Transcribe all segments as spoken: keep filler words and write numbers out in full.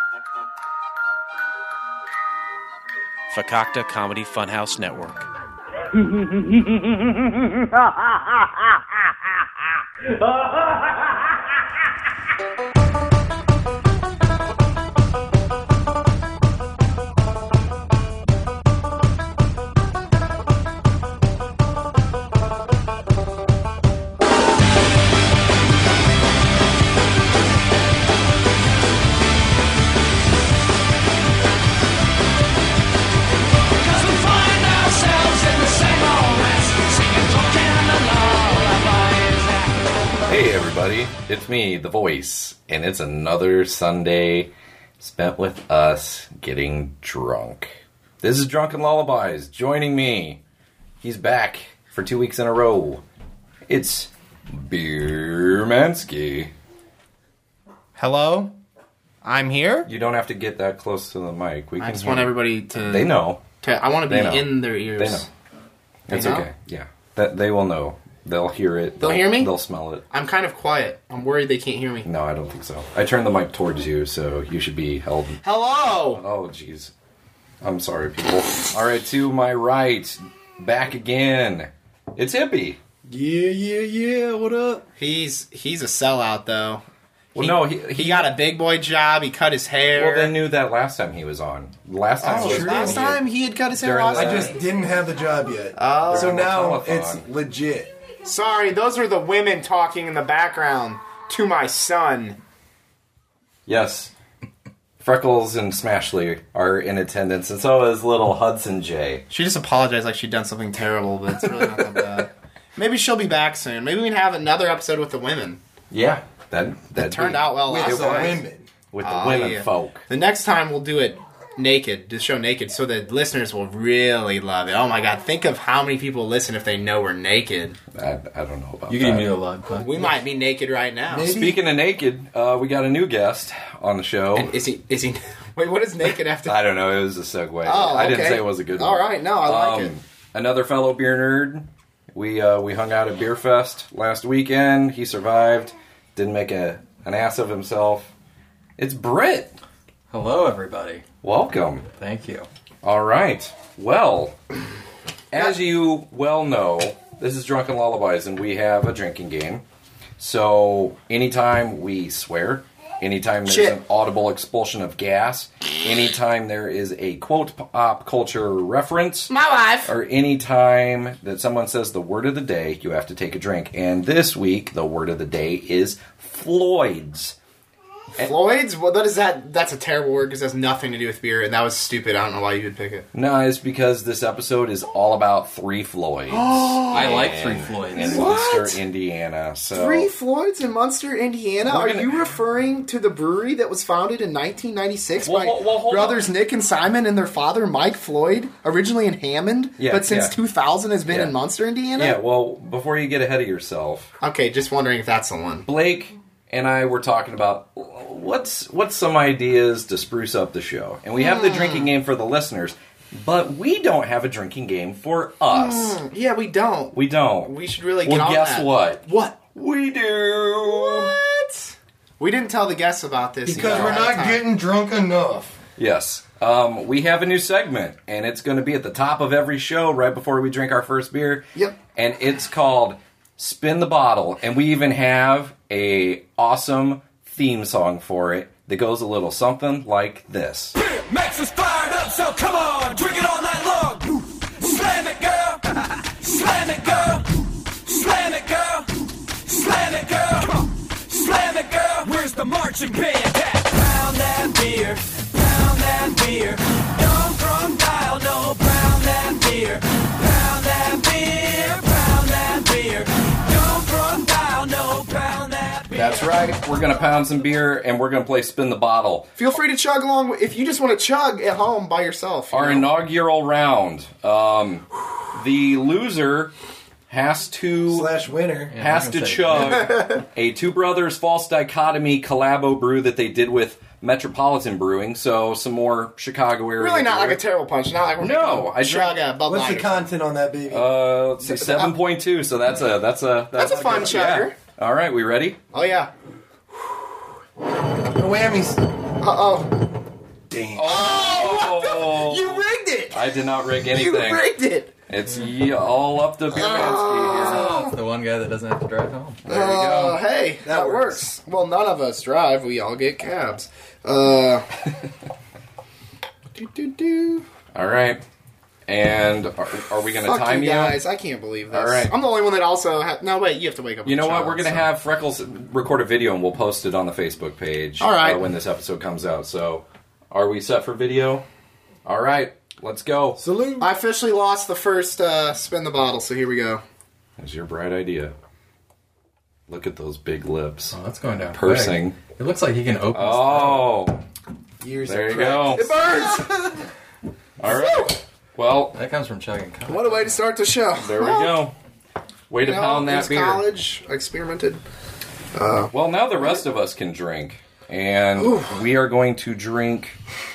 Fakakta Comedy Funhouse Network. Hey everybody, it's me, The Voice, and it's another Sunday spent with us getting drunk. This is Drunken Lullabies. Joining me, he's back for two weeks in a row. It's Beermansky. Hello, I'm here. You don't have to get that close to the mic. We I can just hear want you. everybody to. They know. To, I want to They know. be in their ears. They know. They It's know? okay. Yeah, that they will know. They'll hear it. They'll hear me? They'll smell it. I'm kind of quiet. I'm worried they can't hear me. No, I don't think so. I turned the mic towards you, so you should be held. Hello. Oh, jeez. I'm sorry, people. All right, to my right, back again. It's Hippie. Yeah, yeah, yeah. What up? He's he's a sellout though. Well, he, no, he, he got a big boy job. He cut his hair. Well, they knew that last time he was on. Last time Oh, was last time he had cut his hair. During Last the- I time? just didn't have the job yet. Oh. So now Telethon. it's legit. Sorry, those are the women talking in the background to my son. Yes. Freckles and Smashley are in attendance, and so is little Hudson J. She just apologized like she'd done something terrible, but it's really not that bad. Maybe she'll be back soon. Maybe we can have another episode with the women. Yeah, that that Turned out well last With the time. women. with the Oh, women yeah. folk. The next time we'll do it naked, to show naked, so the listeners will really love it. Oh my god, think of how many people listen if they know we're naked. I, I don't know about You that. gave me a lot, but We might be naked right now. Maybe. Speaking of naked, uh, we got a new guest on the show. And is he? Is he? Wait, what does naked have to? I don't know. It was a segue. Oh, I didn't okay. say it was a good one. All right, no, I like Um, it. Another fellow beer nerd. We uh, we hung out at Beer Fest last weekend. He survived. Didn't make a an ass of himself. It's Britt. hello, everybody. Welcome. Thank you. All right. Well, as you well know, this is Drunken Lullabies, and we have a drinking game. So anytime we swear, anytime there's Shit. an audible expulsion of gas, anytime there is a quote pop culture reference, My wife. or anytime that someone says the word of the day, you have to take a drink. And this week, the word of the day is Floyd's. Floyd's? Well, that is that. That's a terrible word because it has nothing to do with beer, and that was stupid. I don't know why you would pick it. No, it's because this episode is all about Three Floyds. I like in- Three Floyds. in What? Munster, Indiana. So Three Floyds in Munster, Indiana. We're Are gonna- you referring to the brewery that was founded in nineteen ninety-six Well, by well, well, hold brothers on. Nick and Simon and their father Mike Floyd, originally in Hammond, Yeah, but since yeah. two thousand has been Yeah. in Munster, Indiana? Yeah, well, before you get ahead of yourself, Okay, just wondering if that's the one. Blake and I were talking about what's what's some ideas to spruce up the show. And we have the drinking game for the listeners, but we don't have a drinking game for us. Yeah, we don't. We don't. We should really get Well, on guess that. what? What? We do. What? We didn't tell the guests about this. Because either we're ahead of not time. getting drunk enough. Yes. Um, we have a new segment, and it's going to be at the top of every show right before we drink our first beer. Yep. And it's called Spin the Bottle, and we even have a awesome theme song for it that goes a little something like this. Makes us fired up, so come on, drink it all night long. Slam it, girl. Slam it, girl. Slam it, girl. Slam it, girl. Slam it, girl. Where's the marching band at? Pound that beer. Pound that beer. Don't drunk dial, no. Pound that beer. Pound that beer. Pound that beer. Don't drunk dial, no. Pound that beer. That's right. We're going to pound some beer, and we're going to play Spin the Bottle. Feel free to chug along if you just want to chug at home by yourself. you Our know? inaugural round. Um, the loser has to... Slash winner. has to chug a Two Brothers False Dichotomy collabo brew that they did with Metropolitan Brewing, so some more Chicago area. Really not beer. like a terrible punch. Not like we're No, making I chug drink- a Bud What's Light the or something. content on that baby? Uh, let's see, seven point two, so that's a, that's a, that's, That's a fun chugger. Yeah. All right, we ready? Oh yeah. No whammies. Uh oh. stand. Oh, You rigged it. I did not rig You anything. rigged it. It's ye all up to Beermansky here. Oh, the one guy that doesn't have to drive home. There you Uh, go. hey, that, That works. Well, none of us drive. We all get cabs. Uh, do, do, do. All right. And are, are we going to Fuck time you you? guys. I can't believe this. All right. I'm the only one that also... Ha- no, wait. You have to wake up You with know a what? child, We're going to so- have Freckles record a video and we'll post it on the Facebook page All right. uh, when this episode comes out. So, are we set for video? All right. Let's go. Salute. I officially lost the first uh, spin the bottle, so here we go. It's your bright idea. Look at those big lips. Oh, that's going down. Pursing. quick. It looks like he can open. Oh, Years there of you go. It burns! All right. Well, That comes from chugging coffee. What a way to start the show. there we go. Way to You know, pound that in beer. college, I experimented. Well, now the rest of us can drink. And we are going to drink...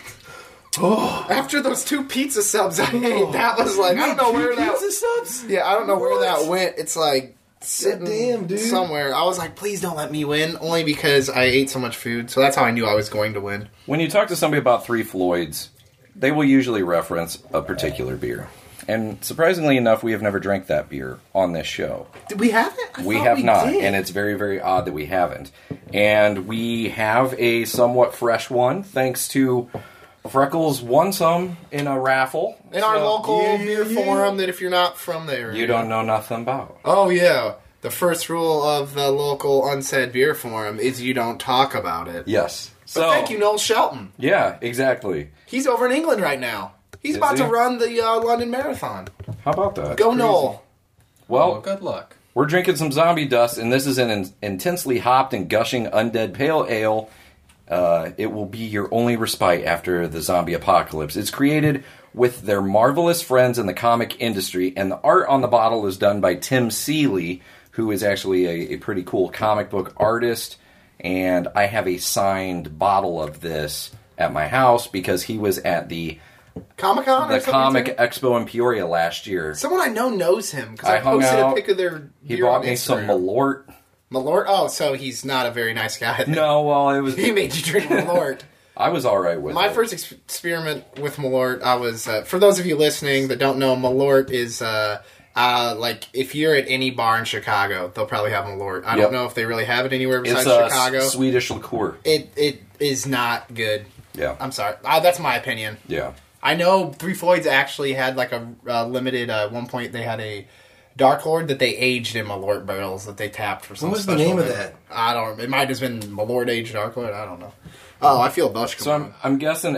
After those two pizza subs I ate, that was like, I don't know where that... Pizza subs? Yeah, I don't know where What? that went. It's like sitting Damn, dude. somewhere. I was like, please don't let me win, only because I ate so much food. So that's how I knew I was going to win. When you talk to somebody about Three Floyds, they will usually reference a particular beer. And surprisingly enough, we have never drank that beer on this show. Did we have it? I We thought have we not, did. and it's very, very odd that we haven't. And we have a somewhat fresh one, thanks to Freckles won some in a raffle. in our So local Yeah, beer yeah. forum that if you're not from the area. You don't know nothing about. Oh, yeah. The first rule of the local unsaid beer forum is you don't talk about it. Yes. But So, thank you, Noel Shelton. yeah, exactly. He's over in England right now. He's Is about he? to run the uh, London Marathon. How about that? Go, Noel. Well, Well, good luck. we're drinking some Zombie Dust, and this is an in- intensely hopped and gushing undead pale ale. Uh, it will be your only respite after the zombie apocalypse. It's created with their marvelous friends in the comic industry, and the art on the bottle is done by Tim Seeley, who is actually a, a pretty cool comic book artist. And I have a signed bottle of this at my house because he was at the Comic Con? the Comic Expo in Peoria last year. Someone I know knows him because I, I hung posted out. a pic of their He beer bought on me some Instagram. Malort. Malort? Oh, so he's not a very nice guy. then. No, well, it was. He made you drink Malort. I was all right with My it. first ex- experiment with Malort, I was, uh, for those of you listening that don't know, Malort is, uh, uh, like, if you're at any bar in Chicago, they'll probably have Malort. I Yep. don't know if they really have it anywhere besides It's a Chicago. s- Swedish liqueur. It It is not good. Yeah, I'm sorry. Uh, that's my opinion. yeah. I know Three Floyds actually had, like, a uh, limited, uh, at one point they had a Dark Lord that they aged in Malort barrels that they tapped for some What was the special name of event. that? I don't It might have been Malort aged Dark Lord. I don't know. Oh, I feel Bush. So I'm, I'm guessing.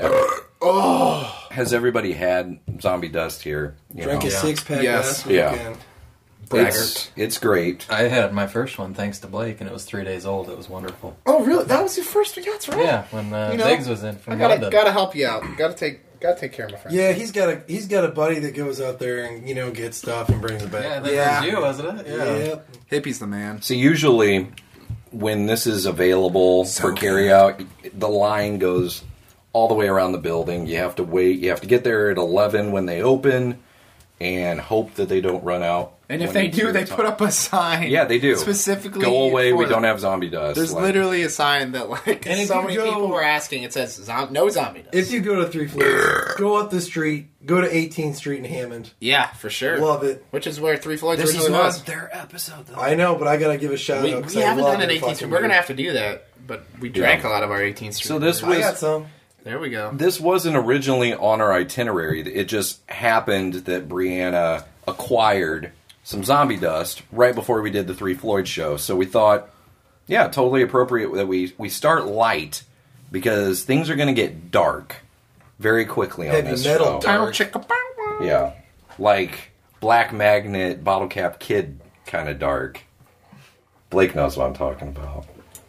oh, Has everybody had Zombie Dust here? You Drank know? a six pack Yes. last Yeah. weekend. It's, it's great. I had my first one thanks to Blake, and it was three days old. It was wonderful. oh, really? That was your first one? Yeah, that's right. Yeah, when uh, You know, Biggs was in I from gotta London. gotta help you out. Gotta take gotta take care of my friend. Yeah, he's got a he's got a buddy that goes out there and you know gets stuff and brings it Yeah, back. that Yeah. was you, wasn't it? Yeah. Yep. Hippie's the man. So usually, when this is available for carry out, the line goes all the way around the building. You have to wait. You have to get there at eleven when they open, and hope that they don't run out. And if when they it's do, your they time. put up a sign. Yeah, they do. Specifically, Go away. for We them. don't have zombie dust. There's Like, literally a sign that like And if so you many go- people were asking. It says zom- no zombie. Dust. If you go to Three Floyds, go up the street, go to eighteenth Street in Hammond. Yeah, for sure. Love it. Which is where Three Floyds This originally is not was. their episode though. I know, but I gotta give a shout We, out. 'cause we I haven't love done an their eighteenth fucking Street. We're gonna beer. have to do that, but we drank Yeah. a lot of our eighteenth Street. So this beers. I got was some. There we go. this wasn't originally on our itinerary. It just happened that Brianna acquired some zombie dust right before we did the Three Floyd show. So we thought, yeah, totally appropriate that we, we start light because things are going to get dark very quickly on Heavy this metal show. dark. Yeah, like Black Magnet, Bottle Cap Kid kind of dark. Blake knows what I'm talking about.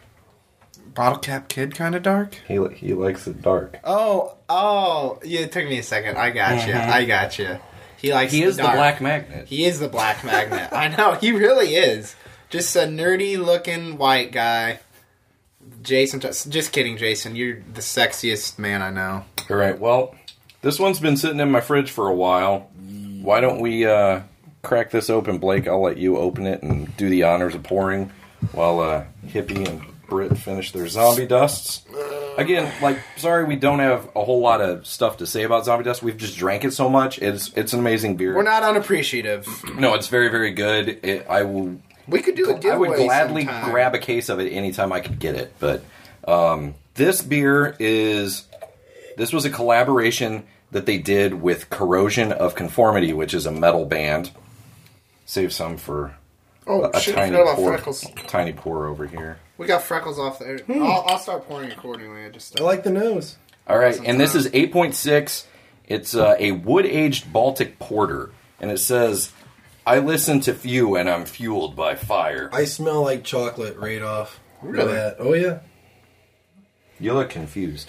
Bottle Cap Kid, kind of dark. He he likes it dark. Oh, oh, yeah. It took me a second. I got you. I got you. He likes. He is the dark. Black Magnet. He is the Black Magnet. I know. He really is. Just a nerdy looking white guy. Jason, just kidding, Jason. You're the sexiest man I know. All right, well, this one's been sitting in my fridge for a while. Why don't we uh, crack this open, Blake? I'll let you open it and do the honors of pouring while uh, Hippie and Britt finish their zombie dusts. Again, like, sorry we don't have a whole lot of stuff to say about Zombie Dust. We've just drank it so much. It's it's an amazing beer. We're not unappreciative. No, it's very, very good. It, I will. We could do a giveaway I would gladly sometime. grab a case of it anytime I could get it. But um, this beer is... This was a collaboration that they did with Corrosion of Conformity, which is a metal band. Save some for Oh, a, a shit, I tiny forgot about pour. Freckles. Tiny pour over here. We got Freckles off there. Hmm. I'll, I'll start pouring accordingly. I just I like the nose. All right, and this is eight point six. It's uh, a wood-aged Baltic porter, and it says, "I listen to few, and I'm fueled by fire." I smell like chocolate right off. Really? That. Oh, yeah. You look confused.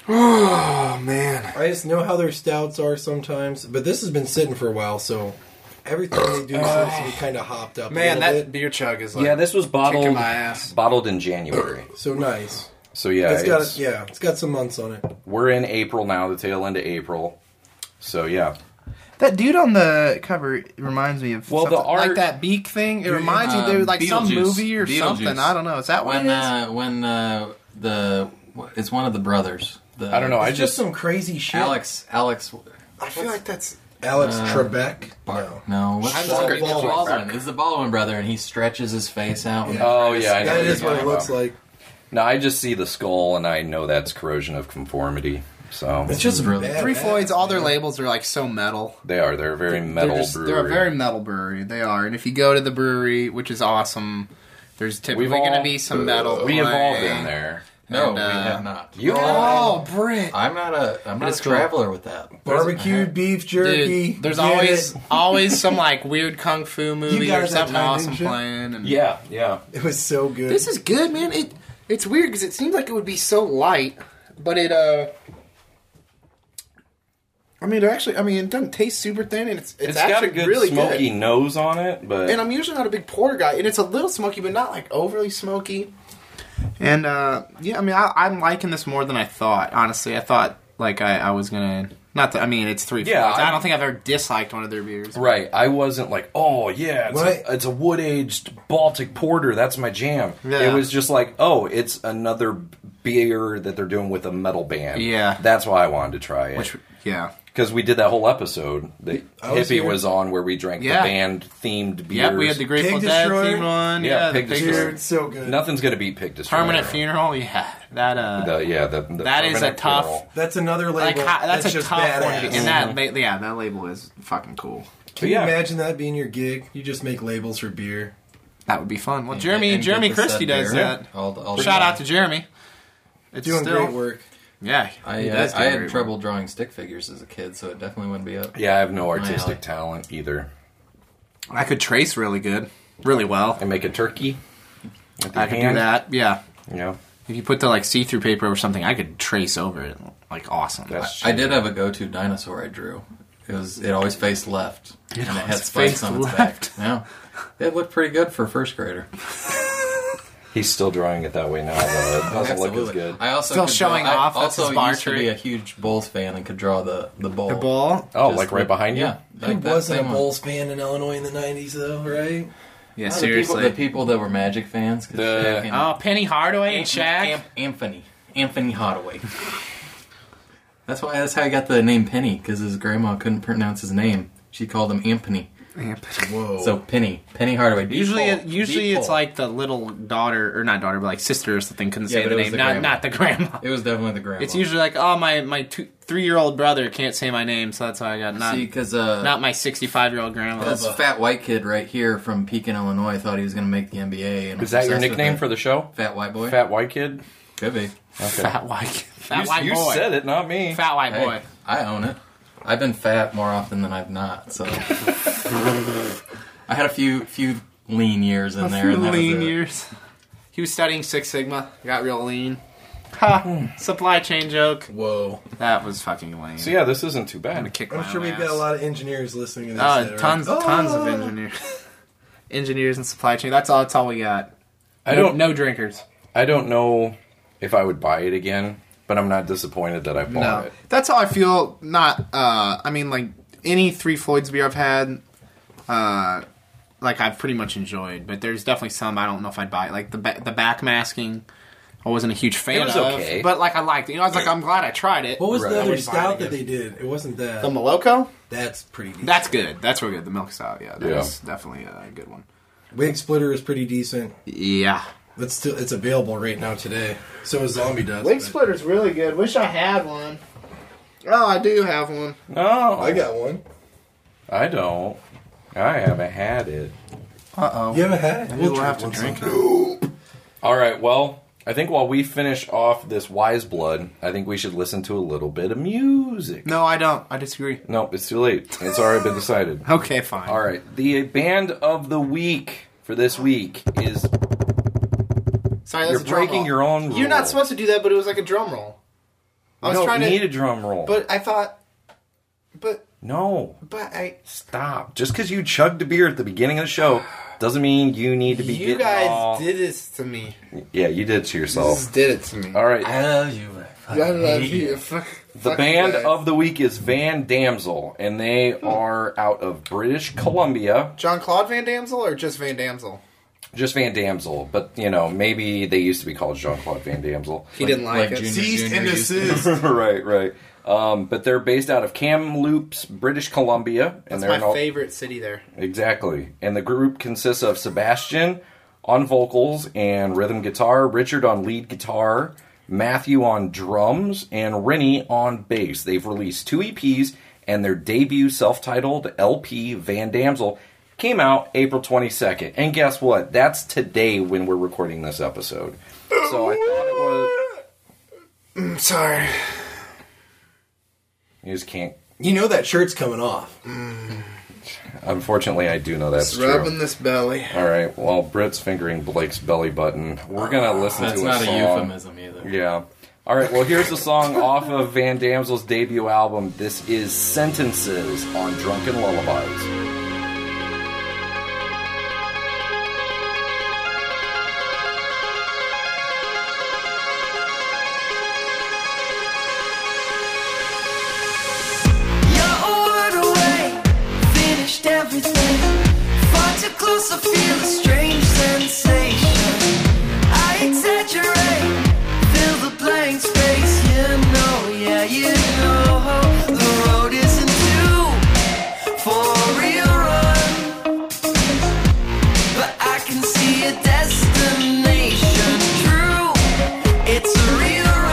Oh man. I just know how their stouts are sometimes, but this has been sitting for a while, so everything they do seems to be kind of hopped up Man, a that little bit. beer chug is like Yeah, this was bottled kicking my ass. bottled in January. So nice. So yeah, It's got it's- yeah, it's got some months on it. we're in April now, the tail end of April. So yeah, That dude on the cover reminds me of Well, the something- art- like that beak thing. It reminds me um, of like some Beetlejuice. movie or Beetlejuice. something. I don't know. Is that what When it is? uh, when uh, the it's one of the brothers. The, I don't know. I It's just just some crazy shit. Alex Alex I feel like that's Alex uh, Trebek. Bar- No. no, what's I'm the sorry, it's Baldwin. Baldwin. It's the Baldwin brother, and he stretches his face out. when Yeah. he Oh, tries yeah, I to- know That what is you're what it talking looks about. like. no, I just see the skull and I know that's Corrosion of Conformity. So It's just really- bad. Three Floyds, all their labels are like so metal. they are. They're a very metal they're, just, brewery. they're a very metal brewery. They are. And if you go to the brewery, which is awesome, there's typically We've all- going to be some metal. we have all playing. been there. No, And, we uh, have not. You Oh, Britt. I'm not a I'm not It's a cool. traveler with that. Barbecued beef jerky. Dude, there's Get always it. always some like weird kung fu movie got or it that something time, awesome didn't you? playing. And Yeah, yeah. It was so good. This is good, man. It it's weird because it seems like it would be so light, but it uh. I mean, it actually, I mean, it doesn't taste super thin, and it's it's, It's actually got a good really smoky good. nose on it, but And I'm usually not a big porter guy, and it's a little smoky, but not like overly smoky. And uh, yeah, I mean, I, I'm liking this more than I thought. Honestly, I thought like I, I was gonna not that. I mean, it's three. Yeah, Floyds. I, I- don't think I've ever disliked one of their beers. right. I wasn't like, oh yeah, it's, Right. a, it's a wood aged Baltic porter. That's my jam. Yeah. It was just like, oh, it's another beer that they're doing with a metal band. Yeah. that's why I wanted to try it. Which yeah, Because we did that whole episode that I was Hippie here. was on where we drank Yeah. the band themed beers. yep. We had the Grateful Pig Dead Destroyer? themed one. Yeah, Yeah, Pig the Pig Destroyer. Dude, it's so good. Nothing's gonna beat Pig Destroyer. Permanent Funeral. Yeah, that uh, The, yeah, the, the that is a Permanent tough. Funeral. That's another Like label. hi- that's, a just tough badass. one, to be- and that la- yeah, that label is fucking cool. Can Yeah. you imagine that being your gig? You just make labels for beer. That would be fun. Well, And- Jeremy and Jeremy get the Christie said does beer. that. All the- all the Shout time. out to Jeremy. It's Doing still, great work. Yeah, I, he uh, does do I had great trouble work. drawing stick figures as a kid, so it definitely wouldn't be up. Yeah, I have no artistic alley. talent either. I could trace really good, really well. I make a turkey. with the I could hand, do that. Yeah, You know, if you put the like see-through paper or something, I could trace over it like awesome. that's I did have a go-to dinosaur I drew. It was it always faced left, and it had always spikes faced on its left. back. Yeah, it looked pretty good for a first grader. He's still drawing it that way now, though. It doesn't look as good. I also Still could showing draw, off, I that's also his bar used to trick. be a huge Bulls fan and could draw the the bowl. The ball. Oh, Just like right with- behind you? Yeah, Who like that wasn't a same one. Bulls fan in Illinois in the nineties, though, right? Yeah, Oh, the seriously. people, the people that were Magic fans. 'cause The- Shaq and- Oh, Penny Hardaway and Shaq. Am- Anthony. Anthony Hardaway. That's why. That's how he got the name Penny, because his grandma couldn't pronounce his name. She called him Anthony. Whoa. So Penny, Penny Hardaway. Deep Usually, pull. it, usually Deep it's pull. like the little daughter, or not daughter, but like sister or something couldn't Yeah, say but the it was name, the not grandma. not the grandma. It was definitely the grandma. It's usually like, oh, my my two, three-year-old brother can't say my name, so that's why I got not see because uh, not my sixty-five-year-old grandma. this fat white kid right here from Pekin, Illinois, thought he was going to make the N B A. And Is that your obsessed with nickname it. for the show? Fat white boy? Fat white kid? Could be. Okay. Fat white, fat you white you boy. said it, not me. Fat white Hey, boy. I own it. I've been fat more often than I've not. So I had a few few lean years in there. And that lean was it. years. He was studying Six Sigma. Got real lean. Ha! Supply chain joke. Whoa. That was fucking lame. So yeah, this isn't too I'm gonna bad. kick I'm my sure own we've got ass. a lot of engineers listening to this. Oh, that are tons, like, tons "Oh!" of engineers. Engineers and supply chain. That's all. That's all we got. I No- don't No drinkers. I don't know if I would buy it again, but I'm not disappointed that I bought No, it. that's how I feel. Not. uh I mean, like any Three Floyds beer I've had, uh, like I've pretty much enjoyed. But there's definitely some I don't know if I'd buy. Like the ba- the back masking I wasn't a huge fan It was of. okay. But like I liked it. You know, I was like, I'm glad I tried it. What was Right. the other We're fine, I stout that guess. they did? It wasn't that. The Moloko? That's pretty decent. That's good. That's real good. The milk stout, yeah, that's Yeah. definitely a good one. Wig Splitter is pretty decent. Yeah. It's still it's available right now today. So is Zombie Dust. Wig but- Splitter's really good. Wish I had one. Oh, I do have one. No, I got one. I don't. I haven't had it. Uh oh. You haven't had it? Maybe we'll drink have to one drink sometime. it. All right, well, I think while we finish off this Wise Blood, I think we should listen to a little bit of music. No, I don't. I disagree. Nope, it's too late. It's already been decided. Okay, fine. All right, the band of the week for this week is. Sorry, that's You're a drum breaking roll. your own You're not rule. supposed to do that, but it was like a drum roll. I You was don't trying need to, a drum roll. but I thought, but no, but I. stop. Just because you chugged a beer at the beginning of the show doesn't mean you need to be You getting guys all... did this to me. Yeah, you did to You yourself. just did it to me. All right. I love you. I love you. Fuck, The fuck band you guys. of the week is Van Damsel, and they are out of British Columbia. John Claude Van Damsel or just Van Damsel? Just Van Damsel, but, you know, maybe they used to be called Jean-Claude Van Damsel. He didn't like, it. Junior- Cease Junior and used to- desist. right, right. Um, but they're based out of Kamloops, British Columbia. And That's they're my in all- favorite city there. Exactly. And the group consists of Sebastian on vocals and rhythm guitar, Richard on lead guitar, Matthew on drums, and Rennie on bass. They've released two E Ps, and their debut self-titled L P, Van Damsel, came out April twenty-second. And guess what? That's today when we're recording this episode. So I thought it was... I'm sorry. You just can't... You know that shirt's coming off. Unfortunately, I do know that's Just rubbing true. this belly. All right, well, Britt's fingering Blake's belly button. We're going to listen That's to a not song. a euphemism either. Yeah. All right, well, here's the song off of Van Damsel's debut album. This is Sentences on Drunken Lullabies. You're a word away, finished everything. Far too close, I feel a strange sensation. I exaggerate, fill the blank space. You know, yeah, you know, the road isn't due for a real run, but I can see a destination. True, it's a real run.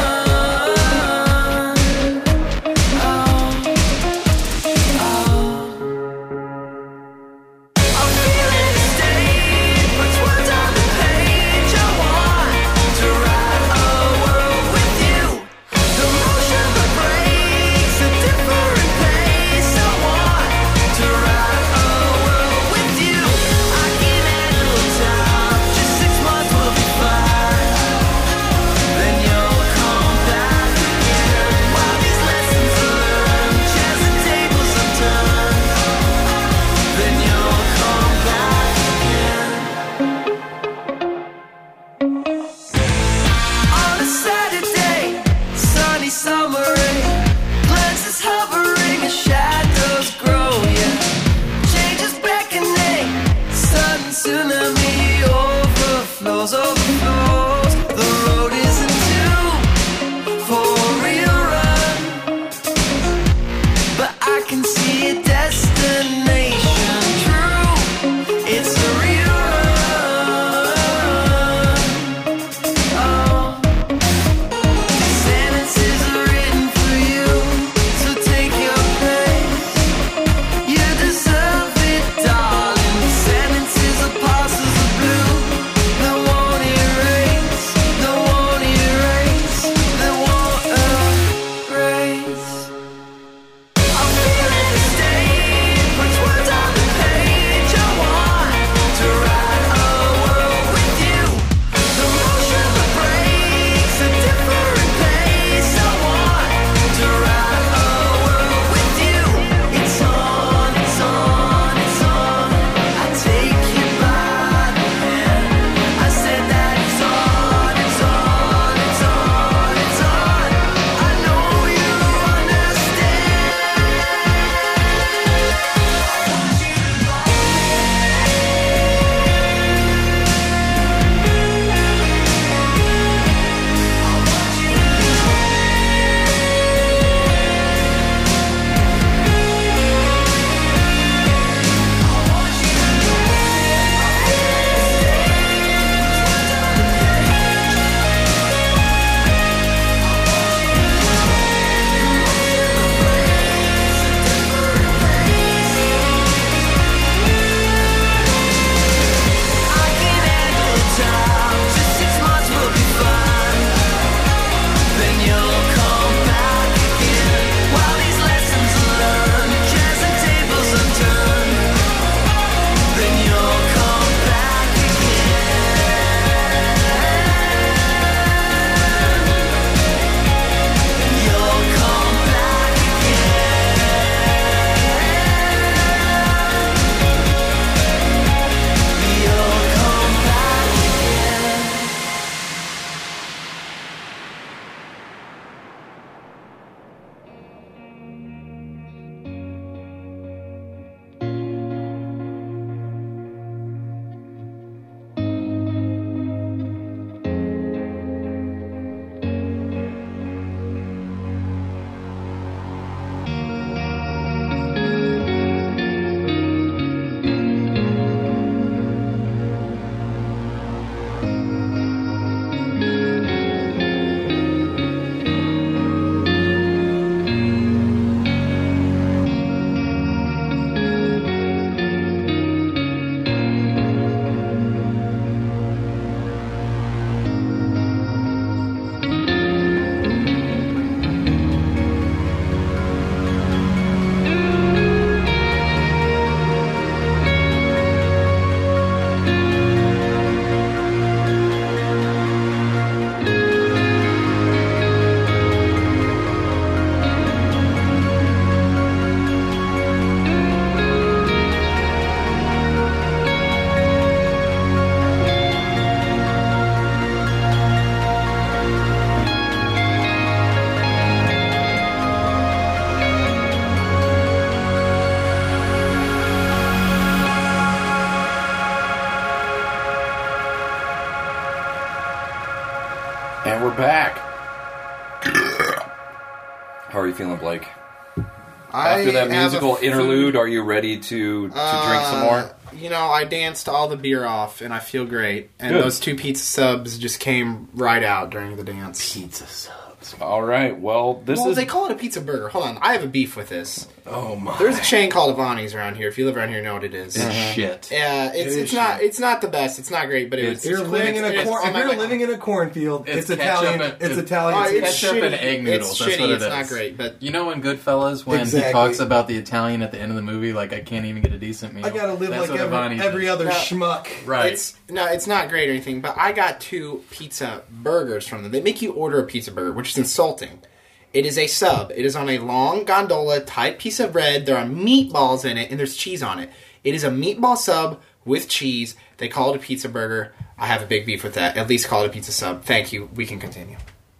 I'm feeling the state, puts words on the page. I want to ride a world with you. The motion that breaks a different pace. I want to ride a world with you. I can handle time, just six And we're back. How are you feeling, Blake? I After that have musical a food- interlude, are you ready to, to Uh, drink some more? You know, I danced all the beer off, and I feel great. And Good. those two pizza subs just came right out during the dance. Pizza subs. All right. Well, this Well, is they call it a pizza burger. Hold on, I have a beef with this. Oh my. There's a chain called Avani's around here. If you live around here, you know what it is. It's shit. Yeah, it's It is it's not shit. it's not the best. It's not great, but it It's- was. If you're living in a it's- corn, oh if my you're God. living in a cornfield, It's it's, ketchup Italian. and- It's it's- Italian. Oh, pizza. it's Ketchup and shitty. egg noodles, It's that's shitty. what it It's is. not great, but You know in Goodfellas when Exactly. he talks about the Italian at the end of the movie, like I can't even get a decent meal. I gotta live That's like what every, Avani every does. other No. schmuck. Right. It's no, it's not great or anything. But I got two pizza burgers from them. They make you order a pizza burger, which is insulting. It is a sub. It is on a long gondola type piece of bread. There are meatballs in it, and there's cheese on it. It is a meatball sub with cheese. They call it a pizza burger. I have a big beef with that. At least call it a pizza sub. Thank you. We can continue.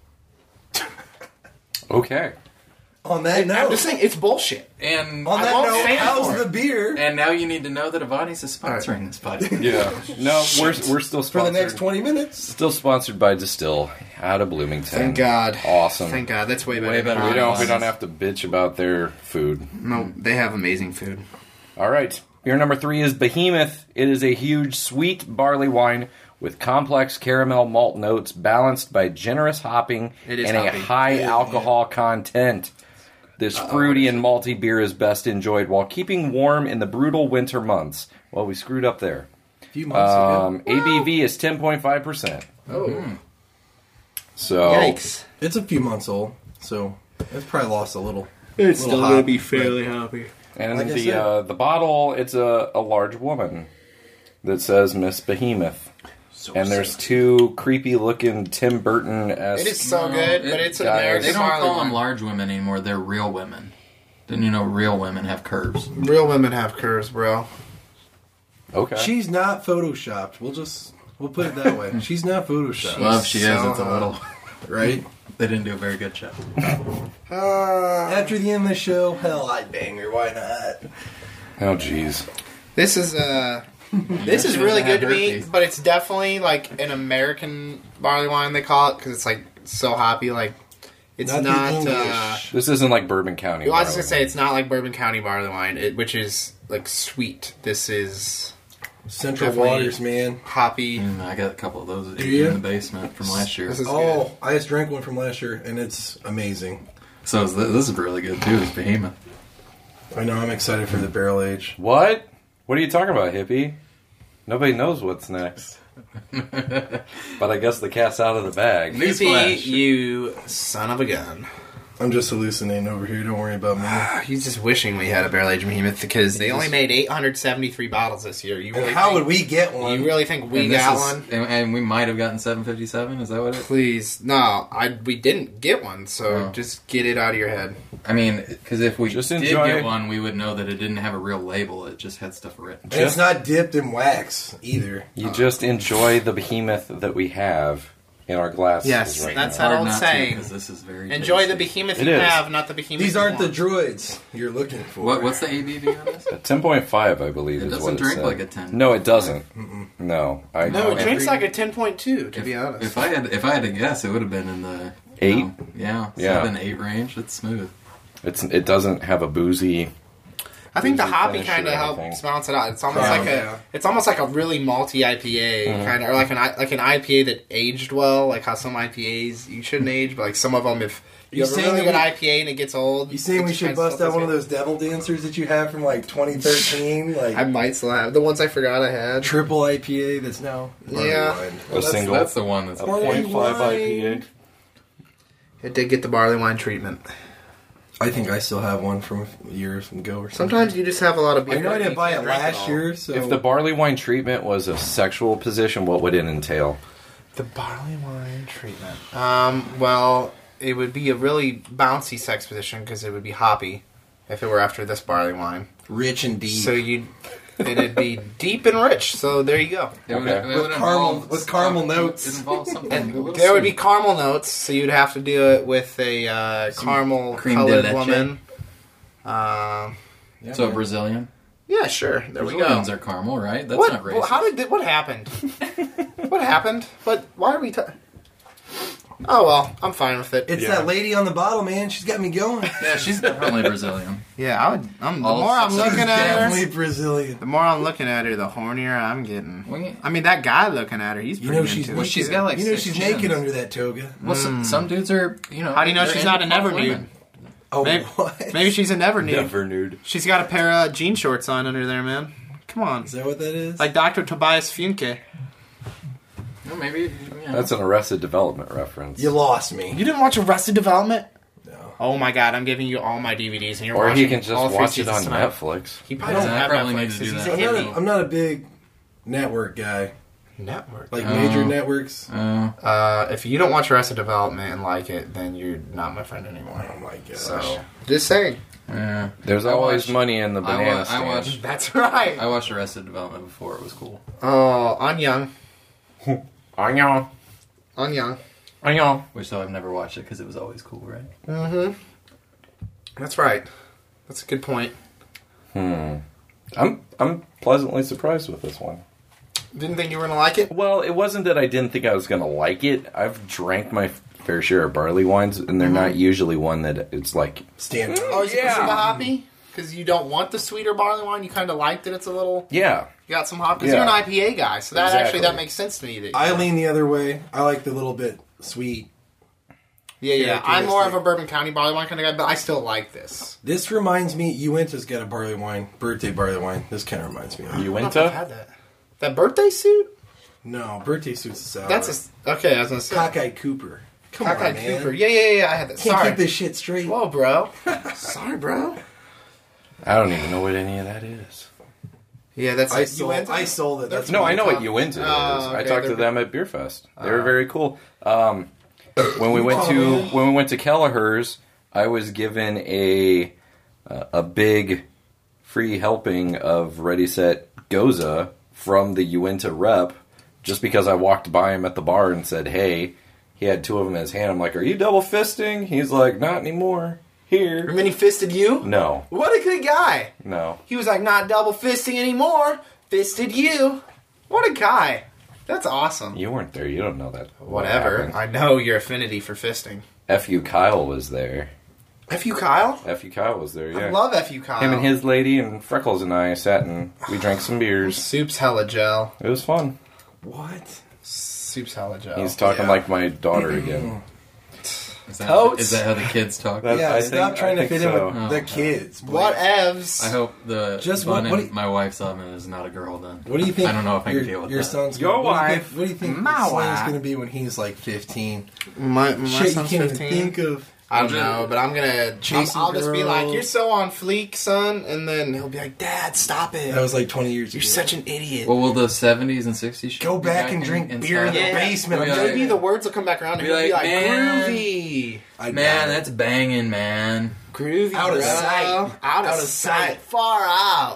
okay. On that I'm note, just saying, it's bullshit. And on I that won't note, stand how's for the it. beer and now you need to know that Avani's is sponsoring this podcast. Yeah. No, we're we're still for the sponsored. next twenty minutes? Still sponsored by Distill out of Bloomington. Thank God. Awesome. Thank God. That's way better. Way better. We don't we Nice. don't have to bitch about their food. No, they have amazing food. All right. Beer number three is Behemoth. It is a huge sweet barley wine with complex caramel malt notes balanced by generous hopping It is and hoppy. a high Yeah, alcohol content. This fruity and malty beer is best enjoyed while keeping warm in the brutal winter months. Well, we screwed up there. A few months Um, ago. A B V is ten point five percent. Oh. So, Yikes. It's a few months old, so it's probably lost a little. It's little hop, happy. and Like I the said. uh, the bottle, it's a, a large woman that says Miss Behemoth. And there's two creepy looking Tim Burton as It is so No, good, it- but it's an guys- American They don't barley call them wine. large women anymore. They're real women. Didn't you know real women have curves? Real women have curves, bro. Okay. She's not photoshopped. We'll just we'll put it that way. She's not photoshopped, Well, if she is, so it's a little. right? They didn't do a very good job. Uh, After the end of the show, hell, I'd bang her. Why not? Oh, jeez. this is uh, this is she really doesn't good to have me, herpes. but it's definitely like an American barley wine. They call it because it's like so hoppy. Like it's Not not. the English. uh, This isn't like Bourbon County. well, I was just barley. gonna say it's not like Bourbon County barley wine, it, which is like sweet. This is Central Definitely. Waters, man. hoppy. Mm, I got a couple of those Do you? in the basement from last year. This is Oh, I just drank one from last year, and it's amazing. So is this, this is really good too. It's Behemoth. I know. I'm excited for the barrel age. What? What are you talking about, hippie? Nobody knows what's next. But I guess the cat's out of the bag. Yippee, Newsflash. you son of a gun. I'm just hallucinating over here. Don't worry about me. He's just wishing we had a barrel aged behemoth because they only made eight hundred seventy-three bottles this year. You And really how think, would we get one? You really think we And this got is- one? and, and we might have gotten seven fifty-seven. Is that what it? Please, no. I we didn't get one, so Oh. just get it out of your head. I mean, because if we Just did enjoy get it. one, we would know that it didn't have a real label. It just had stuff written. And it's not dipped in wax either. You just enjoy the behemoth that we have in our glasses Yes, right that's now. that Hard old not saying. because this is very Enjoy the tasty. behemoth It you is. have, not the behemoth. These you aren't the want. droids you're looking for. What, what's the A B V on this? ten point five, I believe, It is doesn't what it drink said. like a ten. No, it doesn't. No. I, No, I- it drinks like a ten point two. To be honest, If I had if I had to guess, it would have been in the Eight? you know, yeah, Yeah. seven, eight range. It's smooth. It's it doesn't have a boozy. I think the boozy hoppy finish kind or of anything. helps balance it out. It's almost Yeah. like Yeah. a, it's almost like a really malty I P A Mm-hmm. kind of, or like an I- like an I P A that aged well. Like how some I P As you shouldn't age, but like some of them, if you You have a saying really that good we- I P A and it gets old, You saying it we just should kinda bust still out one of tastes those devil dancers that you have from like twenty thirteen? Like good. I might still have the ones I forgot I had. triple I P A that's now barley Yeah. wine. A That's, single. that's the one that's a Barley point five wine. I P A. It did get the barley wine treatment. I think I still have one from years ago or something. Sometimes you just have a lot of beer. I know I didn't you buy it can't drink last all. year, so If the barley wine treatment was a sexual position, what would it entail? The barley wine treatment. Um. Well, it would be a really bouncy sex position because it would be hoppy. If it were after this barley wine, rich and deep. so you, it'd be deep and rich. So there you go. It would, Okay. it With would caramel- involve with caramel some- notes. It involves something. a And little there would be sweet. caramel notes, so you'd have to do it with a uh, caramel creme de colored leche. woman. Um. Yeah, So a man. Brazilian. Yeah, sure. There we go. Brazilians are caramel, right? That's What? not racist. Well, how did what happened? What happened? But why are we? Ta- Oh well, I'm fine with it. It's Yeah. that lady on the bottle, man. She's got me going. Yeah, she's definitely Brazilian. Yeah, I would. I'm, the All more I'm she's looking at her, Definitely Brazilian. the more I'm looking at her, the hornier I'm getting. Well, yeah. I mean, that guy looking at her, he's You pretty know she's into Well, it. naked. she's got, like, you know six she's chins. naked under that toga. Well, some, some dudes are, you know. How do you know they're she's into not a never plump nude? women. Oh, Maybe, what? maybe she's a never nude. Never nude. She's got a pair of jean shorts on under there, man. Come on, Is that what that is? like Doctor Tobias Funke. Well, maybe. Yeah. That's an Arrested Development reference. you lost me. You didn't watch Arrested Development? No. Oh my god, I'm giving you all my D V Ds, and you're Or watching he can all just three watch it seasons on tonight. Netflix. He probably Yeah, doesn't I have probably Netflix need to do 'cause he's that. a I'm not, a, hippie. I'm not a big network guy. Network. Like Oh. major networks. Uh, Uh, if you don't watch Arrested Development and like it, then you're not my friend anymore. Oh my gosh. So, just saying. yeah. There's I always watched- money in the I banana wa- I stand. watched- That's right. I watched Arrested Development before it was cool. Oh, on young, I know. on young. I know. Which, though, I've never watched it because it was always cool, right? Mm-hmm. That's right. That's a good point. Hmm. I'm I'm pleasantly surprised with this one. Didn't think you were gonna like it. Well, it wasn't that I didn't think I was going to like it. I've drank my fair share of barley wines, and they're not usually one that it's like. Stand. Oh, is it because Yeah. of the hoppy? Because you don't want the sweeter barley wine. You kind of like that it's a little. Yeah. You got some hop. Because Yeah. you're an I P A guy, so that Exactly. actually that makes sense to me. That I lean the other way. I like the little bit sweet. yeah, yeah. characteristic. I'm more of a Bourbon County barley wine kind of guy, but I still like this. This reminds me. Uinta's got a barley wine, birthday barley wine. This kind of reminds me. of it. You I don't went know if I've to? had that. That birthday suit? No, birthday suits a sour. That's a okay. I was gonna say cockeyed Cooper. Come Cockeyed on, man. Cooper. Yeah, yeah, yeah. I had that. Can't Sorry. keep this shit straight. Whoa, bro. Sorry, bro. I don't even know what any of that is. Yeah, that's I it. sold, You went to- I sold it. That's No, what I know you what you went to. Oh, is. I okay, talked to they're- them at Beer Fest. They were very cool. Um, when we went to when we went to Kelleher's, I was given a uh, a big free helping of Ready Set Goza from the Uinta rep, just because I walked by him at the bar and said, "Hey." He had two of them in his hand. I'm like, "Are you double fisting?" He's like, "Not anymore." And Here, then he fisted you? no, What a good guy. no. He was like, not double fisting anymore. Fisted you. What a guy. That's awesome. You weren't there. You don't know that. what Whatever. happened. I know your affinity for fisting. F U Kyle was there. F you Kyle? F U Kyle was there. Yeah. I love F you Kyle. Him and his lady and Freckles and I sat and we drank some beers. Soup's hella gel. It was fun. What? Soup's hella gel. He's talking yeah. like my daughter again. Is that, Totes. is that how the kids talk? That- Yeah, I stop think- trying I to think fit in so. with Oh. the kids. please. What evs? I hope the Just bun what- what in do you- my wife's oven is not a girl then. What do you think? I don't know if I your, can deal with your that. son's Your gonna, what do you wife. think, what do you think My his son's wife. going to be when he's like fifteen? My, my Shit, you son's can't fifteen. even think of. I don't know, but I'm gonna. Chasing I'll, I'll just be like, girls. "You're so on fleek, son," and then he'll be like, "Dad, stop it! That was like twenty years You're ago. such an idiot." Well, will the seventies and sixties Go be back and drink in beer in the style? basement. Be like, Maybe the words will come back around and Be he'll be like, like, "Man." "Groovy, I Man, got it. that's banging, man. groovy, Out of bro. sight. out, Out of of sight, sight. far out."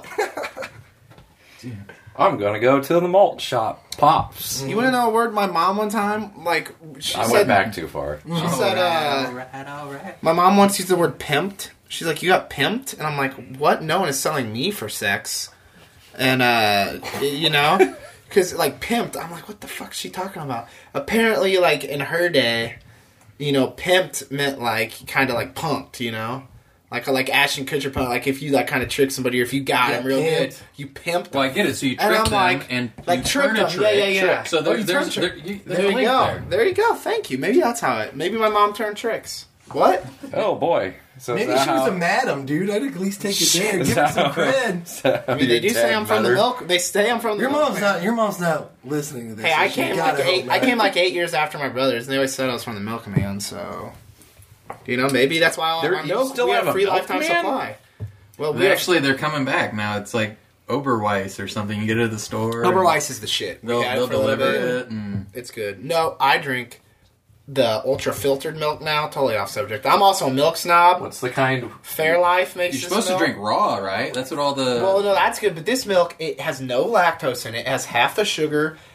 I'm gonna go to the malt shop. Pops. You want to know a word my mom one time? Like she I said, went back too far. She said, uh, alright, alright. my mom once used the word pimped. She's like, "You got pimped," and I'm like, "What? No one is selling me for sex." And uh, you know, because like pimped, I'm like, "What the fuck is she talking about?" Apparently, like in her day, you know, pimped meant like kind of like punked, you know. Like like Ashton Kutcher punk, like if you like kind of trick somebody or if you got Yeah, him real pimped. good, you pimped. Well, I get it. So you And trick I'm them like- and like you trick turn a them. trick. Yeah, yeah, yeah. So Oh, there, you there's, turn there, trick. you, there's There a you link go. there. There you go. Thank you. Maybe that's how it. Maybe my mom turned tricks. What? Oh boy. So is Maybe that she was how- a madam, dude. I'd at least take it there. Is Give her that some how- cred. is that how I mean, they your do say dad I'm from met the her? milk. They say I'm from the Your milk. mom's not. Your mom's not listening to this. Hey, so I she came gotta like eight. help I me. came like eight years after my brothers, and they always said I was from the milkman. So, you know, maybe that's why all There- our you milk still we have have a free lifetime milkman? supply. Well, we They have, actually, they're coming back now. It's like Oberweis or something. You get it at the store. Oberweis is the shit. We They'll, had it they'll for a little deliver bit. it. And It's good. No, I drink the ultra filtered milk now. Totally off subject. I'm also a milk snob. What's the kind? Fairlife makes. you're this supposed milk. to drink raw, right? That's what all the. Well, no, that's good. But this milk, it has no lactose in it. It has half the sugar,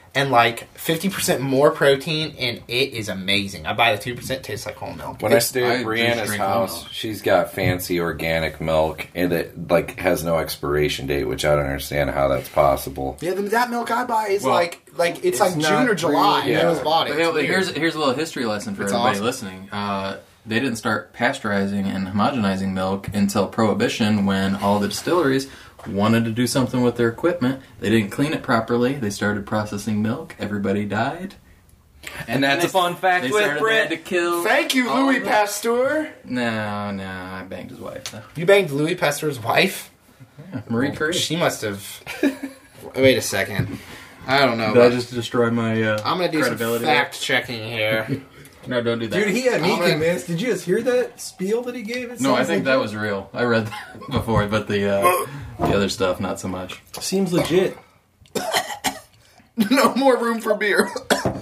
and like fifty percent more protein, and it is amazing. I buy the two percent, tastes like whole milk. When I It's- stay I at just Brianna's drink house, milk. she's got fancy organic milk, and it like has no expiration date, which I don't understand how that's possible. yeah, the, that milk I buy is Well, like like it's, it's like not June or July. really- Yeah, yeah. it was bought it. But It's hey, weird. here's here's a little history lesson for It's everybody awesome. listening. Uh, they didn't start pasteurizing and homogenizing milk until Prohibition, when all the distilleries wanted to do something with their equipment. They didn't clean it properly. They started processing milk. Everybody died. And that's a fun fact They with started they had to Brit. kill. Thank you, all Louis of it. Pasteur. No, no, I banged his wife. Though. You banged Louis Pasteur's wife? Marie Curie. She must have. Wait a second. I don't know. Did I but just destroy my uh, I'm gonna do some credibility? fact checking here. No, don't do that. Dude, he had me I'm gonna- convinced. Did you just hear that spiel that he gave? It no, I sounds think like that was real. I read that before, but the uh, the other stuff, not so much. Seems legit. No more room for beer.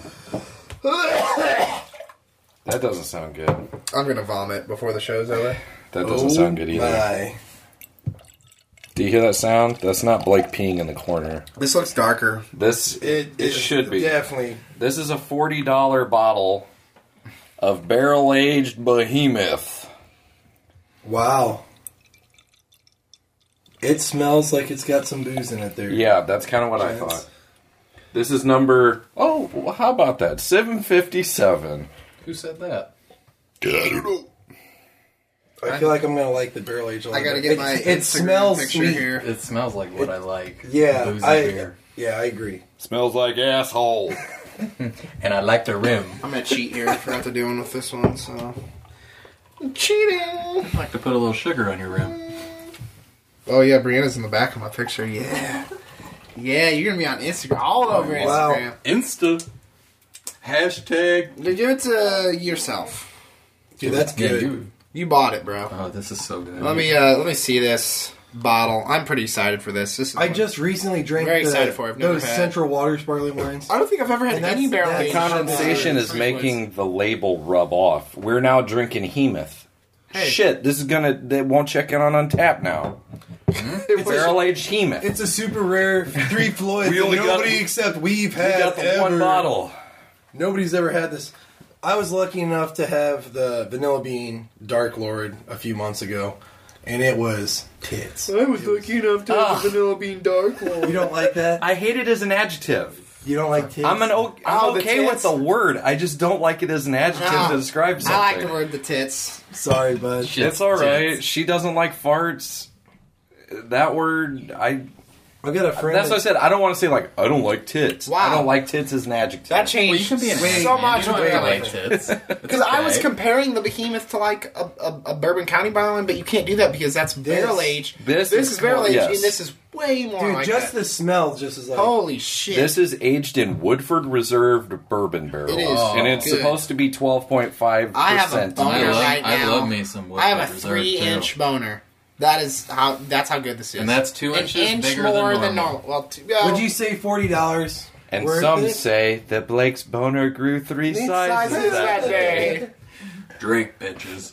That doesn't sound good. I'm gonna vomit before the show's over. That doesn't sound good either. My. Do you hear that sound? That's not Blake peeing in the corner. This looks darker. This It, it should be. Definitely. This is a forty dollar bottle of barrel aged behemoth. Wow. It smells like it's got some booze in it there. Yeah, that's kind of what I That's- thought. This is number. Oh, well, how about that? seven fifty-seven. Who said that? I don't know. I feel like I'm gonna like the barrel aged. I gotta it, get my It Instagram smells picture sweet. here. It smells like what I like. Yeah, Boozy I. beer. Yeah, I agree. Smells like asshole. And I like the rim. I'm gonna cheat here. I forgot to do one with this one, so I'm cheating. I like to put a little sugar on your rim. Oh yeah, Brianna's in the back of my picture. Yeah, yeah, you're gonna be on Instagram, all over Wow. Instagram. Insta. Hashtag. Give it to yourself. Dude, that's Yeah, good. you. You bought it, bro. Oh, this is so good. Let me uh, let me see this bottle. I'm pretty excited for this. This is I just recently drank Very the, excited for it. I've never those had. Central Water sparkling wines. I don't think I've ever had And that's- any barrel that aged Condensation uh, is fruit making the label rub off. We're now drinking Hemoth. Hey. Shit, this is gonna. They won't check in on Untapped now. Barrel aged Hemoth. It's a super rare three Floyd. We that only got- nobody except we've We had got the ever. one bottle. Nobody's ever had this. I was lucky enough to have the Vanilla Bean Dark Lord a few months ago, and it was tits. I was lucky enough to have a vanilla bean dark one. You don't like that? I hate it as an adjective. You don't like tits? I'm an o- I'm Oh, the okay with tits? the word. I just don't like it as an adjective No. to describe something. I like the word the tits. Sorry, bud. Shit. It's all right. Tits. She doesn't like farts. That word, I. I've got a friend. That's that- what I said. I don't want to say like I don't like tits. Wow. I don't like tits as an adjective. That changed Well, you can be an so man. much You don't with have to barrel like aged. tits. Because I was comparing the behemoth to like a, a, a Bourbon County barrel, but you can't do that because that's barrel aged. this This is is barrel aged, yes. and this is way more Dude, like just that. the smell just is like... Holy shit! This is aged in Woodford Reserved bourbon barrels, It is and it's good. supposed to be twelve point five I have a percent. boner I love, right I now. love me some Woodford I have a Reserve, three-inch too. boner. That is how. That's how good this is. And that's two An inches inch bigger more than normal. Well, two, uh, Would you say forty dollars? And worth some it? say that Blake's boner grew three These sizes, sizes that that day. Drink, bitches.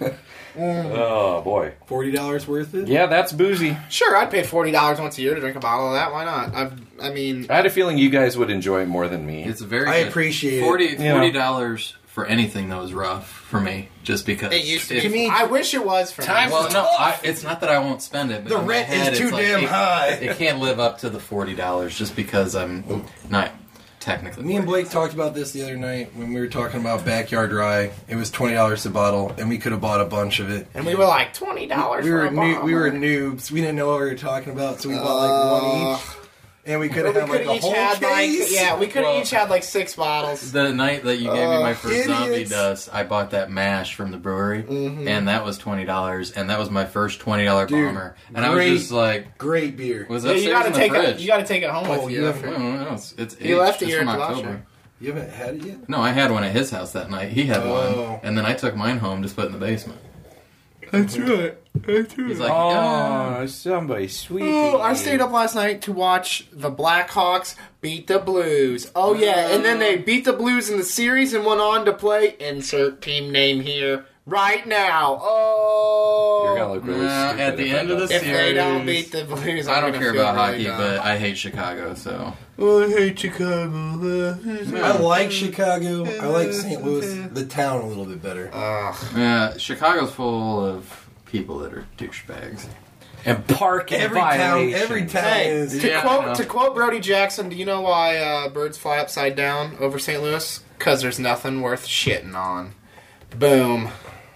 Oh boy, forty dollars worth it? yeah, that's boozy. Sure, I'd pay forty dollars once a year to drink a bottle of that. Why not? I've, I mean, I had a feeling you guys would enjoy it more than me. It's very I good. appreciate it. forty You know. forty dollars for anything that was rough for me, just because. it used to. if- be. I wish it was for Time me. Well, no, I, it's not that I won't spend it. But The in my rent is head, it's too like, damn it, high. It can't live up to the forty dollars just because I'm not technically. Me and Blake talked about this the other night when we were talking about Backyard Rye. It was twenty dollars a bottle, and we could have bought a bunch of it. And we were like twenty dollars. We for were a new, bottle. we were noobs. We didn't know what we were talking about, so we bought like one each, and we could But have we had could like a each whole had like case. yeah, we could have Well- each had like six bottles. The night that you gave me my first zombie idiots. dust, I bought that mash from the brewery, Mm-hmm. and that was twenty dollars, and that was my first twenty dollar Dude, bomber, and I great. was just like, Great beer. was Yeah, upstairs you gotta in the take fridge. it. You gotta take it home Oh, with you you. have- I don't know, it's, it's He aged. left it It's here from at the October. washer. You haven't had it yet? No, I had one at his house that night. He had Oh. one, and then I took mine home to put in the basement. That's right. That's right. He's like, yeah. Oh, somebody sweet. Oh, I stayed up last night to watch the Blackhawks beat the Blues. Oh yeah, and then they beat the Blues in the series and went on to play insert team name here right now. Oh, gonna look really Nah, stupid at the if end I of the don't. If they don't beat the Blues, I I'm don't gonna care feel about really hockey, dumb. but I hate Chicago, so. Oh, I hate Chicago. I like Chicago. I like Saint Louis, the town, a little bit better. Yeah, Chicago's full of people that are douchebags. And parking Every town, violations. every town Hey, is. to Yeah, I know. quote to quote Brody Jackson, do you know why uh, birds fly upside down over Saint Louis? Because there's nothing worth shitting on. Boom.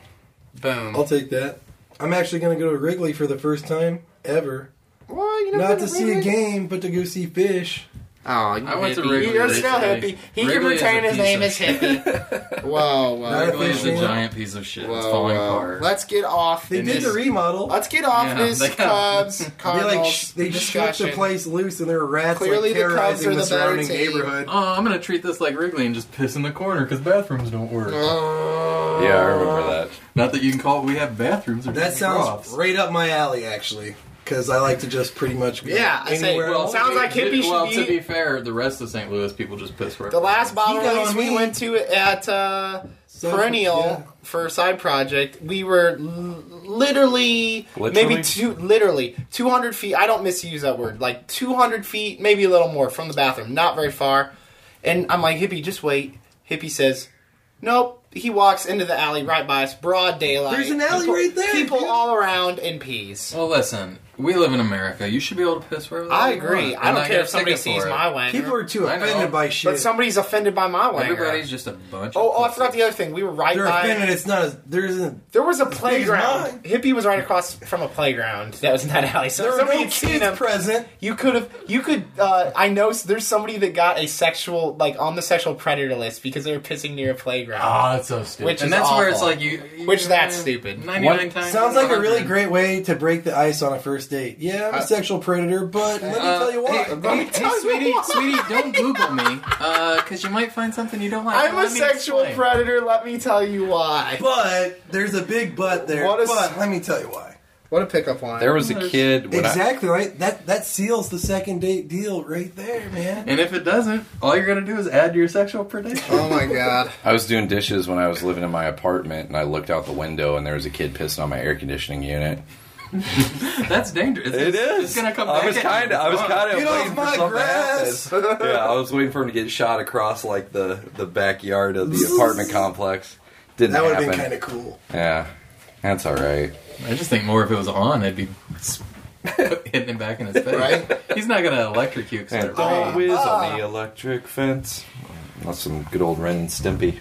Boom. I'll take that. I'm actually going to go to Wrigley for the first time ever. Well, you never Not been to see a Wrigley? game, but to go see fish. Oh, you I went to hippie. Wrigley You're recently. still hippie. He can Wrigley is retain a his piece name of as hippie. Whoa, whoa. Not a Wrigley is a fish fan. giant piece of shit. whoa, It's falling whoa. apart. Let's get off. They It did is- the remodel. Let's get off Yeah, this they got- Cubs They Cardinals like sh- they stripped discussion. the place loose, and there were rats Clearly like the Cubs terrorizing are the the better surrounding team. neighborhood. Oh, I'm gonna treat this like Wrigley and just piss in the corner because bathrooms don't work. Oh. Yeah, I remember that. Not that you can call it. We have bathrooms. Or That sounds troughs. right up my alley, actually, because I like to just pretty much go Yeah, I say, anywhere well, else. sounds like hippie should Well, be- to be fair, the rest of Saint Louis people just piss wherever. The last bottle He got release on we me. went to at uh, Side- Perennial yeah. for a side project, we were l- literally, Literally? maybe two, literally two hundred feet. I don't misuse that word. Like two hundred feet, maybe a little more from the bathroom. Not very far. And I'm like, Hippie, just wait. Hippie says, nope. He walks into the alley right by us, broad daylight. There's an alley people, right there, People dude. all around and pees. Well, listen, we live in America. You should be able to piss wherever. the I hell you agree. want I and don't not care get if somebody a ticket sees for it. my wanger. People are too I know. offended by shit. But somebody's offended by my wanger. Everybody's just a bunch. Oh, of oh, I forgot the other thing. We were right They're by. offended. It's not. As, there isn't. There was a big as playground. mine. Hippie was right across from a playground that was in that alley. So There if were somebody no had seen kids him. present. You could have. You could. Uh, I know s- there's somebody that got a sexual, like on the sexual predator list because they were pissing near a playground. Oh, that's so stupid. Which and is that's where it's awful. like you. you Which that's stupid. Ninety-nine What- times. Sounds like a really one hundred. great way to break the ice on a first date. Yeah, I'm a Uh, sexual predator, but let me Uh, tell you why. Hey, hey, hey, sweetie, sweetie, don't Google me, because you might find something you don't like. I'm a Let me sexual explain. predator. Let me tell you why. But there's a big but there. What a but s- let me tell you why. What a pickup line. There was a kid when I, Exactly right. That that seals the second date deal right there, man. And if it doesn't, all you're gonna do is add your sexual predation. Oh my god. I was doing dishes when I was living in my apartment, and I looked out the window, and there was a kid pissing on my air conditioning unit. That's dangerous. It It's, is. It's gonna come I back. was at you. kind of. I was It's kind of Get off waiting for my something grass. to happen. Yeah, I was waiting for him to get shot across like the the backyard of the apartment complex. Didn't That would have happen. been kind of cool. Yeah, that's all right. I just think more if it was on, I'd be hitting him back in his face. Right? He's not gonna electrocute. And Start don't breathing. whiz on the electric fence. That's some good old Ren and Stimpy.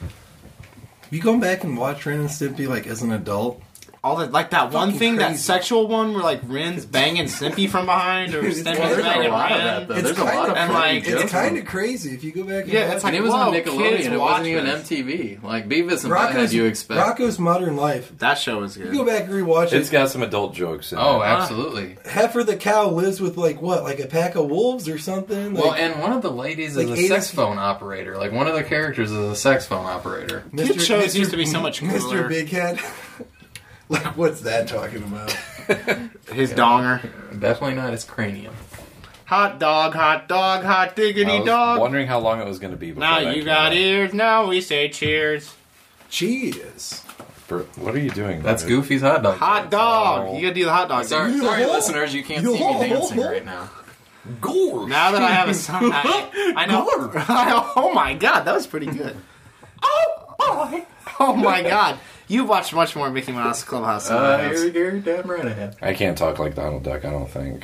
You going back and watch Ren and Stimpy like as an adult? All that, like that one Fucking thing, that crazy. sexual one where like Ren's banging Stimpy from behind, or Stimpy's Well, There's a banging lot of Ren. that, though. It's There's a lot kinda- of and, funny like, jokes. It's kind of crazy if you go back and Yeah, watch it's it. like, And it was on whoa, Nickelodeon. kids It watch wasn't even this. M T V. Like Beavis and Rocco's, Butthead, you expect. Rocco's Modern Life. That show was You good. go back and rewatch It's it. got some adult jokes in Oh, it. absolutely. Heifer the cow lives with like what, like a pack of wolves or something. Well, Like, and one of the ladies like is a eighty sex phone operator. Like one of the characters is a sex phone operator. Kid shows used to be so much Mister cooler. Big Head. Like, what's that talking about? His donger. Definitely not his cranium. Hot dog, hot dog, hot I diggity was dog. wondering how long it was going to be before Now that you came got out. ears, now we say cheers. Cheers. For- What are you doing? That's David? Goofy's hot dog. Hot dog. Oh. You gotta do the hot dog. Sorry, thing. sorry, listeners, you can't see me dancing right now. Gore. Now that I have a son, I, I know. Oh my god, that was pretty good. Oh, oh, oh my god. You watched much more Mickey Mouse Clubhouse than I Uh, have. you're, you're damn right I have. I can't talk like Donald Duck, I don't think.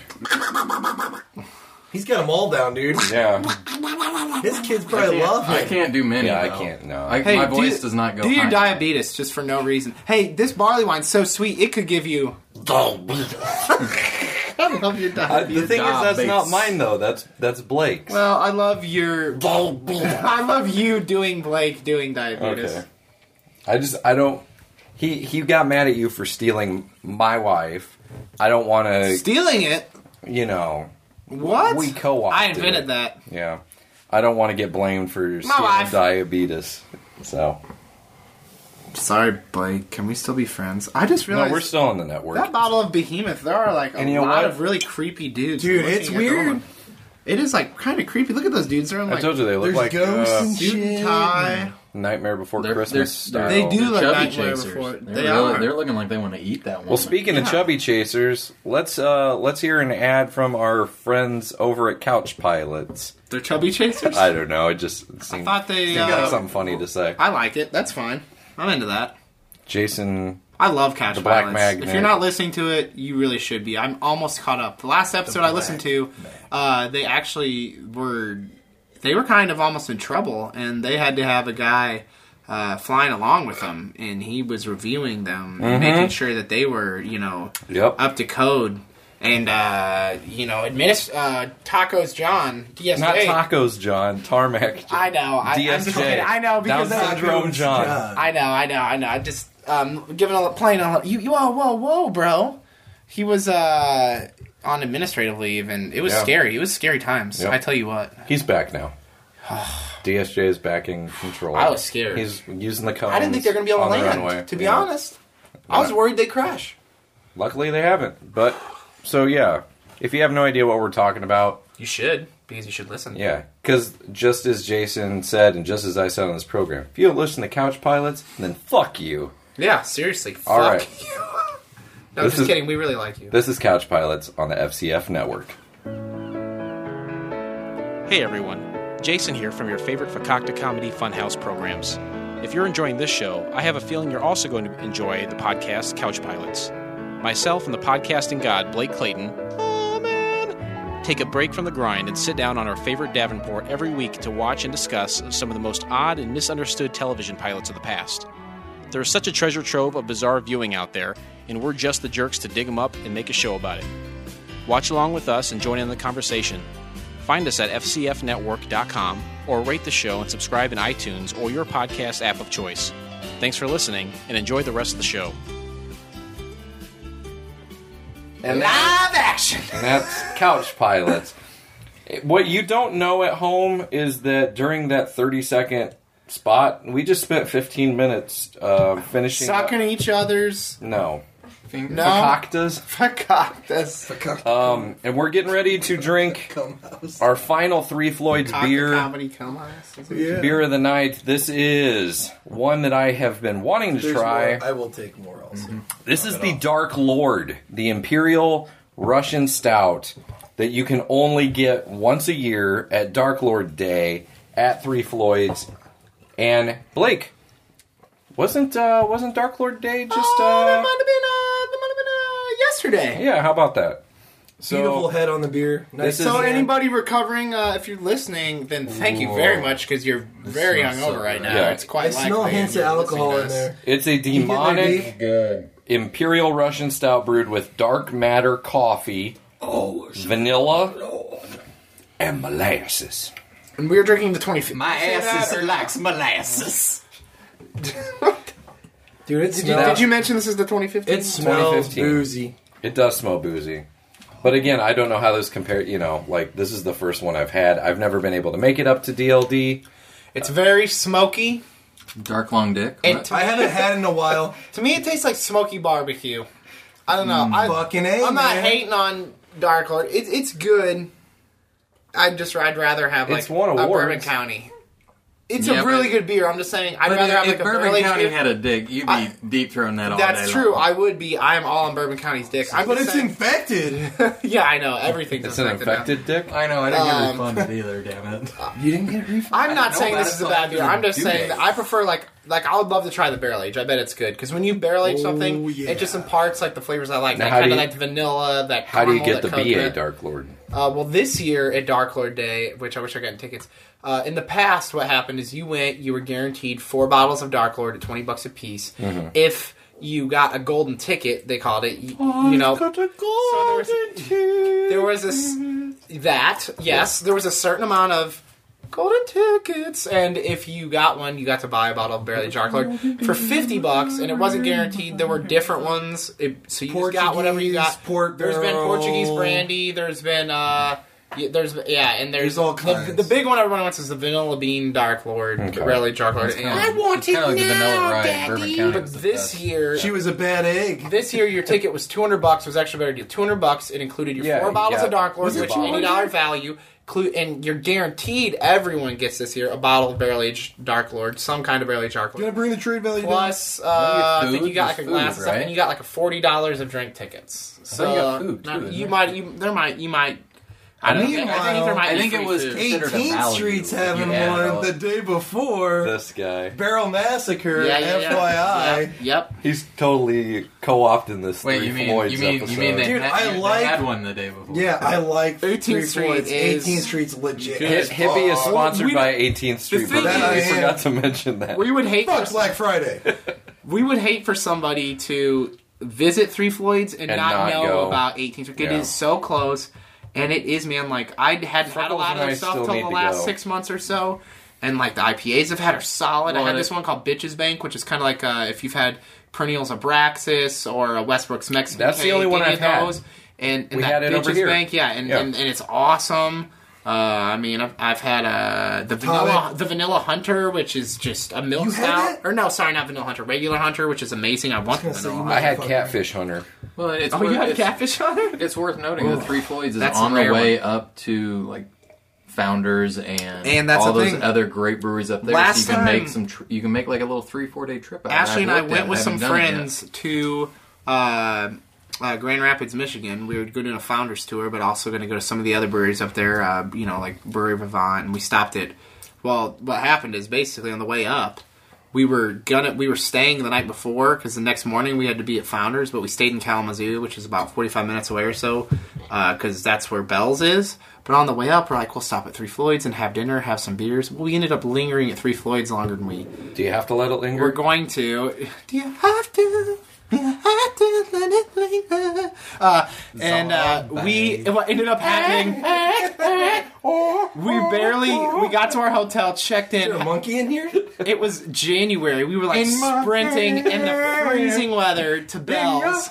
He's got them all down, dude. Yeah. His kids probably love him. I can't do many. Yeah, I though. can't, no. I, Hey, my do voice you- does not go. Do your high. diabetes just for no reason. Hey, this barley wine's so sweet, it could give you. I love your I, diabetes. the thing is, that's Diabetes. not mine, though. That's that's Blake's. Well, I love your. I love you doing Blake doing diabetes. Okay. I just, I don't... He, he got mad at you for stealing my wife. I don't want to, Stealing it? you know... What? We co-opted I invented it. that. Yeah. I don't want to get blamed for stealing wife. diabetes. So... Sorry, Blake. Can we still be friends? I just No, realized we're still on the network. that bottle of Behemoth. There are like a And you know lot what? of really creepy dudes. Dude, looking it's at the weird. woman. It is like kind of creepy. Look at those dudes. They're in, I like told you they look There's like ghosts uh, and suit shit. and tie. Nightmare Before They're- Christmas they're- style. They do look chubby Nightmare chasers. Before. They're, They really, are. they're looking like they want to eat that one. Well, speaking of Yeah. chubby chasers, let's uh let's hear an ad from our friends over at Couch Pilots. They're chubby chasers. I don't know. It just seemed, thought they, seemed like uh, something funny to say. I like it. That's fine. I'm into that. Jason, I love Couch The Black Pilots. Magnet. If you're not listening to it, you really should be. I'm almost caught up. The last episode I listened to, uh, they actually were they were kind of almost in trouble, and they had to have a guy uh, flying along with them, and he was reviewing them, and making sure that they were, you know, Yep. up to code. And uh, you know, administ- uh, Tacos John, D S J. not tacos, John. Tarmac. John. I know. I, I'm D S J. just kidding. I know because Down they- syndrome, John. I know, I know, I know. I just um, giving a playing a you, you whoa, whoa, whoa, bro. He was uh, on administrative leave, and it was Yeah. scary. It was scary times. Yep. I tell you what. He's back now. D S J is back in control. I was scared. He's using the cones. I didn't think they're going to be able on to the land. runway. To be Yeah. honest, I was Yeah. worried they'd crash. Luckily, they haven't. But so yeah, if you have no idea what we're talking about, You should, because you should listen. yeah, because just as Jason said, and just as I said on this program, if you don't listen to Couch Pilots, then fuck you. Yeah, seriously. Fuck All right. you. No, This just is- kidding. We really like you. This is Couch Pilots on the F C F network. Hey everyone, Jason here from your favorite Fakakta Comedy Funhouse programs. If you're enjoying this show, I have a feeling you're also going to enjoy the podcast Couch Pilots. Myself and the podcasting god Blake Clayton, oh man, take a break from the grind and sit down on our favorite Davenport every week to watch and discuss some of the most odd and misunderstood television pilots of the past. There is such a treasure trove of bizarre viewing out there, and we're just the jerks to dig them up and make a show about it. Watch along with us and join in the conversation. Find us at f c f network dot com or rate the show and subscribe in iTunes or your podcast app of choice. Thanks for listening and enjoy the rest of the show. And Live action. And that's Couch Pilots. What you don't know at home is that during that thirty second spot, we just spent fifteen minutes uh, finishing. Sucking each other's. No. No. Fakaktas. Fakaktas. Um, and we're getting ready to drink Come house. our final Three Floyds beer. Comedy come on. Yeah. Beer of the night. This is one that I have been wanting to There's try. more. I will take more also. This is the Dark Lord, the Imperial Russian Stout that you can only get once a year at Dark Lord Day at Three Floyds. And Blake, wasn't uh, wasn't Dark Lord Day just? Oh, that Uh, might have been. Uh, that might have been uh, yesterday. yeah, how about that? Beautiful head on the beer. Nice. This is- So can. anybody recovering, uh, if you're listening, then thank you very much because you're very smells hungover so right good. now. Yeah. It's quite I likely. smell hints of you're alcohol listening in to this. there. It's a You getting there, demonic Good. Imperial Russian Stout brewed with dark matter coffee, Oh, vanilla, and molasses. And we were drinking the twenty-fifth. My ass is likes molasses. dude, it Did you, smells. did you mention this is the twenty fifteen? It smells twenty fifteen. boozy. It does smell boozy. But again, I don't know how this compares, you know, like, this is the first one I've had. I've never been able to make it up to D L D. It's very smoky. Dark long dick. And What? to I me, haven't had it in a while. to me, it tastes like smoky barbecue. I don't know. I, Fucking A, I'm not man. hating on Dark Lord. It, it's good. I'd just I'd rather have like It's won a awards. Bourbon County. It's Yeah, a really but- good beer. I'm just saying I'd But rather if, have if like a Bourbon barrel aged County beer. had a dig, you'd be I- deep throwing that all That's day true. long. I would be. I am all on Bourbon County's dick. I'm But just it's saying- infected. yeah, I know everything's It's an infected dick. I know, I didn't Um, get refunded either, damn it. You didn't get a refund? I'm not know saying about this it, is a so bad I beer. can I'm just do saying that. that I prefer like like I would love to try the barrel age. I bet it's good because when you barrel age something, Oh, yeah. it just imparts like the flavors I like. Now, That how kind do of you- like vanilla. That How do you caramel, get the that B A coconut. Dark Lord? Uh, well, this year at Dark Lord Day, which I wish I got tickets. Uh, in the past, what happened is you went, you were guaranteed four bottles of Dark Lord at twenty bucks a piece. Mm-hmm. If you got a golden ticket, they called it. You, you know, so there was, there was this that yes, there was a certain amount of golden tickets, and if you got one, you got to buy a bottle of barely Dark Lord for fifty bucks, and it wasn't guaranteed. There were different ones, it, so you just got whatever you got. Portuguese, port There's been barrel. Portuguese brandy. There's been uh, yeah, there's yeah, and there's, There's all the, kinds. the big one everyone wants is the vanilla bean Dark Lord, Okay. barely Dark Lord. It's kinda, And- it's kinda like the Vanilla Ride, Bourbon County. but was the this best. year, She was a bad egg. this year your ticket was two hundred bucks. It was actually a better deal. Two hundred bucks. It included your Yeah, four bottles yeah. of Dark Lord, Was it which two hundred? eighty dollar value. Clue, and you're guaranteed everyone gets this here a bottle of barrel aged Dark Lord, some kind of barrel aged Dark You gonna Lord. bring the trade value down? Plus, uh, I Maybe think food, you got like a just glass food, and stuff, right? and you got like a forty dollars of drink tickets. So you got food, too, now, isn't you there? might, you there might, you might. I don't know. I think there might I be think it free was food. considered a eighteenth value Street's if having you add it all one the up. day before. This guy. Barrel Massacre, Yeah, yeah, yeah. F Y I. Yep. yep. He's totally co-opting this Wait, Three you mean Floyds you mean episode. you mean they, Dude, had, I they like- had one the day before? Yeah, I like eighteenth Three Street Floyds. is- eighteenth Street's legit. Good. Hip, Hippie is Oh, sponsored we by don't- eighteenth Street, thing but is- I forgot to mention that. We would hate Fuck for Black Friday. we would hate for somebody to visit Three Floyds and, And not, not know go. about eighteenth Street. It Yeah. is so close, and it is, man. Like I hadn't had a Freckles lot and of I their stuff still till need the to last go. six months or so, and like the I P As I've had are solid. I Well, had it- this one called Bitches Bank, which is kind of like uh, if you've had Perennials Abraxas or a Westbrook's Mexican. That's the Cake, only one any I've of had. those. And, and We that had it Bitches over here. Bank, yeah, and, Yeah. and, and it's awesome. Uh, I mean, I've, I've had uh, the vanilla, Tonic. the vanilla Hunter, which is just a milk You had stout. that? Or no, sorry, not vanilla Hunter, regular Hunter, which is amazing. I want the gonna say, vanilla you I Hunter. had Catfish Hunter. Well, it's Oh, worth, you had it's, catfish Hunter? it's worth noting that Three Floyds is That's on a the rare way up to like Founders and, And that's all the those thing. other great breweries up there. Last so you can time- make some. Tr- you can make like a little three four day trip out. Ashley and I've I looked went at it, with some haven't done it yet. friends to uh, uh, Grand Rapids, Michigan. We were going to do a Founders tour, but also going to go to some of the other breweries up there, uh, you know, like Brewery Vivant, and we stopped at. Well, what happened is basically on the way up, we were gonna we were staying the night before because the next morning we had to be at Founders, but we stayed in Kalamazoo, which is about forty-five minutes away or so, because that's where Bell's is. But on the way up, we're like, we'll stop at Three Floyds and have dinner, have some beers. Well, we ended up lingering at Three Floyds longer than we Do you have to let it linger? we're going to. Do you have to? Do you have to let it linger? Uh, and uh, we what ended up happening. We barely we got to our hotel, checked Is there a in. monkey in here? It was January. We were like sprinting in the freezing weather to Bell's.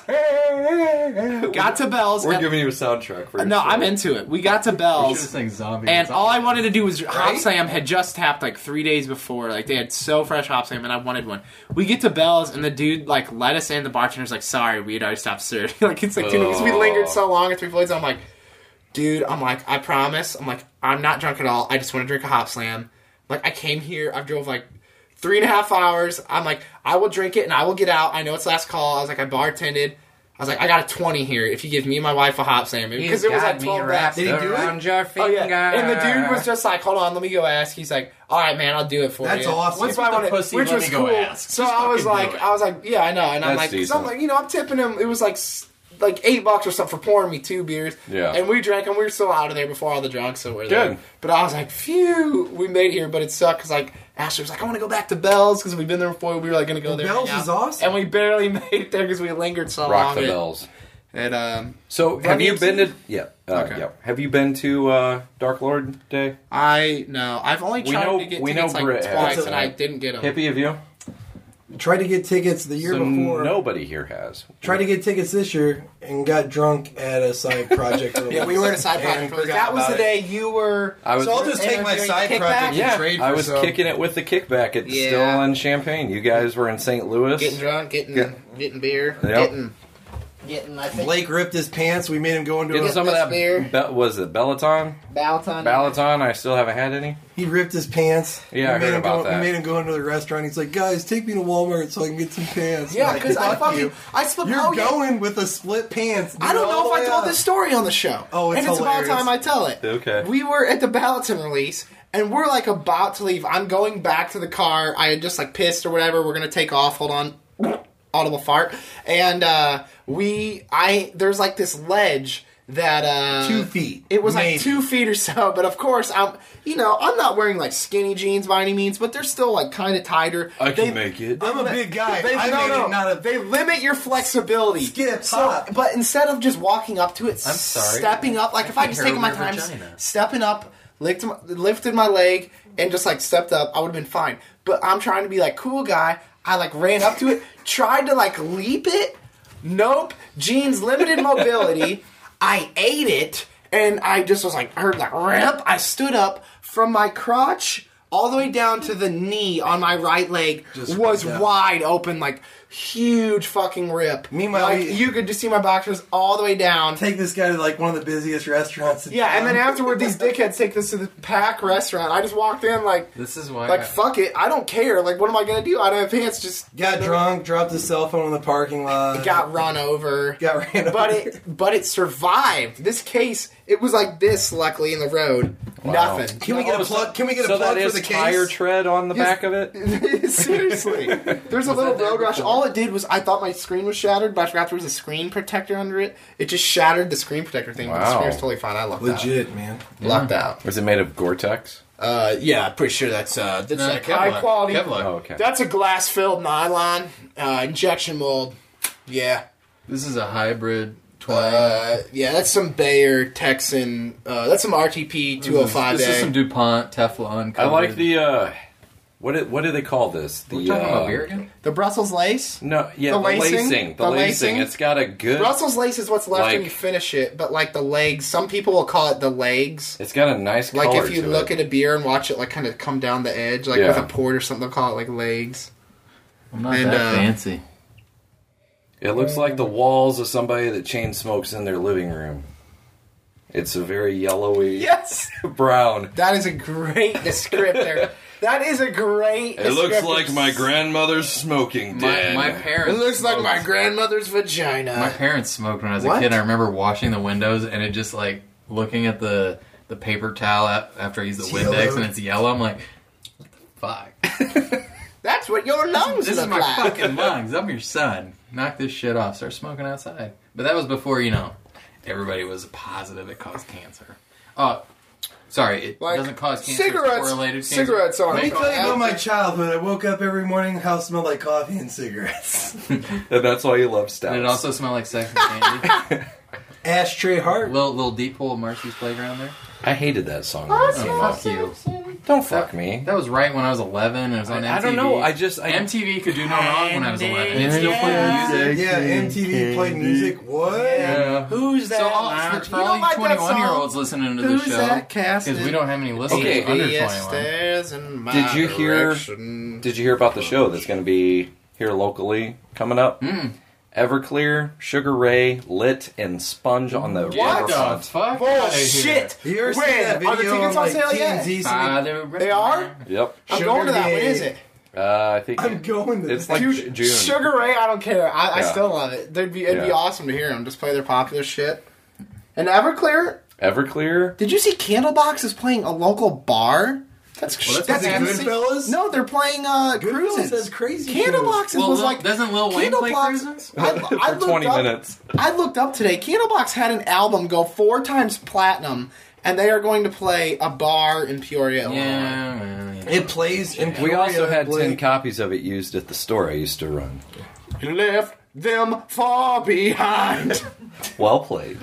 Got to Bell's. We're and- giving you a soundtrack for your no, show. I'm into it. We got to We should have Bell's. sang zombie. And zombie. all I wanted to do was Hop Slam had just tapped like three days before. Like they had so fresh Hop Slam, and I wanted one. We get to Bell's, and the dude like let us in. The bartender's like, "Sorry, we had already stopped serving." Like it's like, dude, because we lingered so long at Three Floyds. I'm like, dude, I'm like, I promise. I'm like, I'm not drunk at all. I just want to drink a Hop Slam. Like I came here, I drove like three and a half hours. I'm like, I will drink it and I will get out. I know it's last call. I was like, I bartended. I was like, I got a twenty here if you give me and my wife a Hop Slam. Because it was like twelve bucks. Did he do it? Your Oh yeah, and the dude was just like, "Hold on, let me go ask." He's like, "All right, man, I'll do it for That's you." awesome. What's What's my with the pussy, which let was me go cool. ask. So Just I was fucking do like, it. I was like, "Yeah, I know," and I'm That's like, so I'm decent. like, you know, I'm tipping him. It was like s- like eight bucks or something for pouring me two beers. Yeah. and we drank them. We were still out of there before all the drunks, so we're there. Good. But I was like, "Phew, we made it here," but it sucked because like Ashley was like, "I want to go back to Bell's because we've been there before. We were like going to go Well, there." Bell's hang out." is awesome. and we barely made it there because we lingered so Rock long. the It- bells. And um, So, have you been to? Yeah. Uh, Okay. yeah. Have you been to uh, Dark Lord Day? I no, I've only We tried know- to get we tickets know like Britt has twice, it. and I didn't get them. Hippie, have you? Tried to get tickets the year So before. nobody here has. Tried to get tickets this year and got drunk at a side project. Yeah, we were at a side And project. forgot That was about the it. day you were. I was. So I'll just take my Interviewing side kickback? project and yeah, trade for I was some. kicking it with the kickback at Yeah. Still in Champaign. You guys were in Saint Louis. getting drunk, getting Yeah. getting beer, Yep. getting getting. I think Blake ripped his pants. We made him go into Getting a... some of this that. beer. Be- was it Bellaton? Balaton. Balaton. I still haven't had any. He ripped his pants. Yeah, I we made heard him about go, that. We made him go into the restaurant. He's like, guys, take me to Walmart so I can get some pants. Yeah, I'm like, because I "Fuck fucking you. I split. You're oh, yeah. going with the split pants. I don't dude, know all if the I way told up. this story on the show. Oh, it's and it's hilarious. about time I tell it. Okay. We were at the Balaton release, and we're like about to leave. I'm going back to the car. I had just like pissed or whatever. We're gonna take off. Hold on. Audible fart. And uh, we, I, there's like this ledge that uh, Two feet, It was maybe. like two feet or so. But of course, I'm, you know, I'm not wearing like skinny jeans by any means, but they're still like kind of tighter. I can They- make it. I'm a big guy. They, I no, made no, it not a... they limit your flexibility. Skip, So, hop. but instead of just walking up to it, I'm sorry. stepping up, like if I just hair taken my over time, vagina. stepping up, licked my, lifted my leg, and just like stepped up, I would have been fine. But I'm trying to be like cool guy. I like ran up to it, tried to like leap it. Nope. Jeans limited mobility. I ate it, and I just was like, heard like ramp. I stood up from my crotch all the way down to the knee on my right leg Just was ripped out. wide open, like huge fucking rip. Meanwhile, like, we- you could just see my boxers all the way down. Take this guy to like one of the busiest restaurants. In Yeah, and then town. afterward, these dickheads take this to the Pack restaurant. I just walked in like, This is why. like I, fuck it, I don't care. Like, what am I gonna do? I don't have pants. Just got drunk, dropped his cell phone in the parking lot. got run over. got ran over. But it, but it survived. This case, it was like this. Luckily, in the road, nothing. Can we get a plug? Can we get a So plug that for is the case? tire tread on the Yes. back of it? Seriously, there's a little that there road rash. before? All it did was, I thought my screen was shattered, but I forgot there was a screen protector under it. It just shattered the screen protector thing. But the Wow. screen's totally fine. I lucked Legit, man. out. Lucked out. Was it made of Gore-Tex? Uh, yeah, I'm pretty sure that's uh, that's No, like Kevlar. high quality. Kevlar. Oh, okay. That's a glass filled nylon uh, injection mold. Yeah. this is a hybrid twang. Uh, yeah, that's some Bayer Texan. Uh, that's some R T P two oh five This is A. some DuPont Teflon. I like covered. the, uh, what do, what do they call this? The, We're talking uh, about beer again. The Brussels lace. No, yeah, The the, lacing? lacing. The, The lacing. lacing? It's got a good, Brussels lace is what's left when Like- you finish it, but like the legs, some people will call it the legs. it's got a nice Like color if you to look it. at a beer and watch it like kind of come down the edge, like Yeah. with a port or something, they'll call it like legs. I'm not and, that uh, fancy. It looks like the walls of somebody that chain smokes in their living room. It's a very yellowy Yes, brown. that is a great descriptor. That is a great. It looks descriptor. like my grandmother's smoking My, den. my It parents. looks like my smoked- grandmother's vagina. My parents smoked when I was What? a kid. I remember washing the windows and it just like looking at the the paper towel a- after I use the It's Windex yellow. and it's yellow. I'm like, what the fuck? That's what your lungs This is look my like. fucking lungs. I'm your son. Knock this shit off. Start smoking outside. But that was before, you know, everybody was positive it caused cancer. Oh, sorry, it Like, doesn't cause cancer. it's cigarettes- correlated cancer. cigarettes aren't- Let me Wait, tell you about my childhood. I woke up every morning, the house smelled like coffee and cigarettes. And that's why you love stouts. Did it also smell like sex and candy? Ashtray heart. little little deep hole at Marcy's playground there. I hated that song. Oh, fuck you. Don't fuck me. That was right when I was eleven. And it was on I, M T V. I don't know. I just I, M T V could do no wrong when I was eleven. It still played music. Yeah, M T V played music. What? Yeah. Who's that? So all, now? for, for You all don't you like that twenty-one year song? olds listening to the Who's show, that cast? because we don't have any listeners Okay. under Yes, twenty-one. stairs in my Did you hear- direction. Did you hear about the show that's going to be here locally coming up? Mm. Everclear, Sugar Ray, Lit, and Sponge on the What riverfront. the fuck? Bullshit! You ever When? seen that Are the video tickets on on like sale T yet? M Z? They are? Yep. I'm Sugar going to that. When Ray. is it? Uh, I think I'm going to it's that. like Dude, June. Sugar Ray, I don't care. I, I Yeah. still love it. There'd be, it'd be Yeah. awesome to hear them just play their popular shit. And Everclear, Everclear. did you see Candlebox is playing a local bar? That's Well, that's that's what they insane. Goodfellas? No, they're playing uh, Goodfellas Cruisins. has crazy Candleboxes Well, was Lil- like doesn't Lil Wayne play Candlebox- Cruisins? I, I For looked twenty up- minutes. I looked up today. Candlebox had an album go four times platinum, and they are going to play a bar in Peoria, Illinois. Yeah, well, yeah. It plays in We also had Blake. ten copies of it used at the store I used to run. You left them far behind. Well played.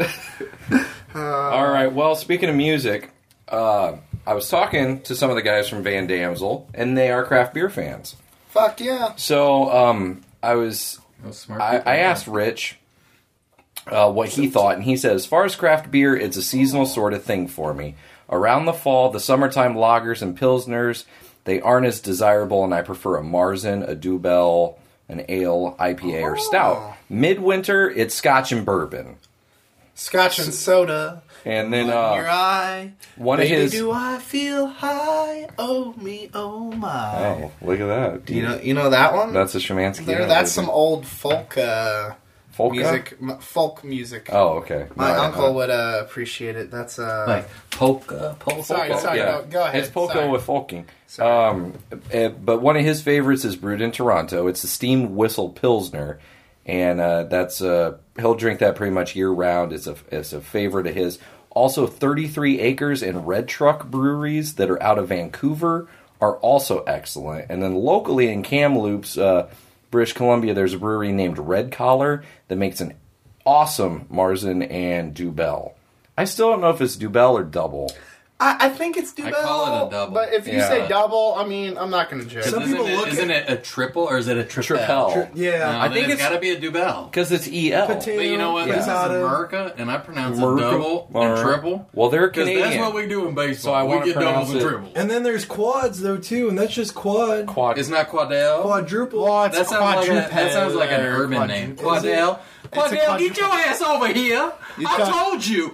All right. Well, speaking of music, uh, I was talking to some of the guys from Van Damsel, and they are craft beer fans. Fuck yeah. So um, I was Those smart I, people. I asked Rich uh, what he thought, and he said, as far as craft beer, it's a seasonal sort of thing for me. Around the fall, the summertime lagers and pilsners, they aren't as desirable, and I prefer a Marzen, a Dubel, an ale, I P A, or stout. Midwinter, it's Scotch and bourbon. Scotch and soda. And then Your uh, eye. one Baby, of his... do I feel high? Oh me, oh my. Oh, look at that. You know, you know that one? That's a Szymanski. there. isn't That's it? some old folk uh, Folka? music, m- folk music. Oh, okay. My No, uncle uh, would uh, appreciate it. That's uh, Like polka, polka. Sorry, sorry. yeah. no, go ahead. It's polka Sorry. with folking. Sorry. Um, eh, but one of his favorites is brewed in Toronto. It's the steamed whistle pilsner, and uh, that's uh, he'll drink that pretty much year round. It's a it's a favorite of his. Also, thirty-three Acres and Red Truck breweries that are out of Vancouver are also excellent. And then locally in Kamloops, uh, British Columbia, there's a brewery named Red Collar that makes an awesome Marzen and Dubel. I still don't know if it's Dubel or Double. I, I think it's double. I call it a double. But if you Yeah. say double, I mean, I'm not going to judge. Some isn't people it, look isn't at- it a triple or is it a triple? Tripel. Yeah. No, I I think think it's it's- got to be a double. Because it's E L. Potato. But you know what? Yeah. This is Potato. America, and I pronounce it America. double and Alright. triple. Well, they're Because Canadian. that's what we do in baseball. So I wanna we get doubles and pronounce it- triples. And then there's quads though too, and that's just quad. Quad. It's not quadale. Quadruple. Well, it's That sounds, like a, that quadruped sounds like an or urban name. quadruple. Quadale. Quadale, get your ass over here. I got- told you.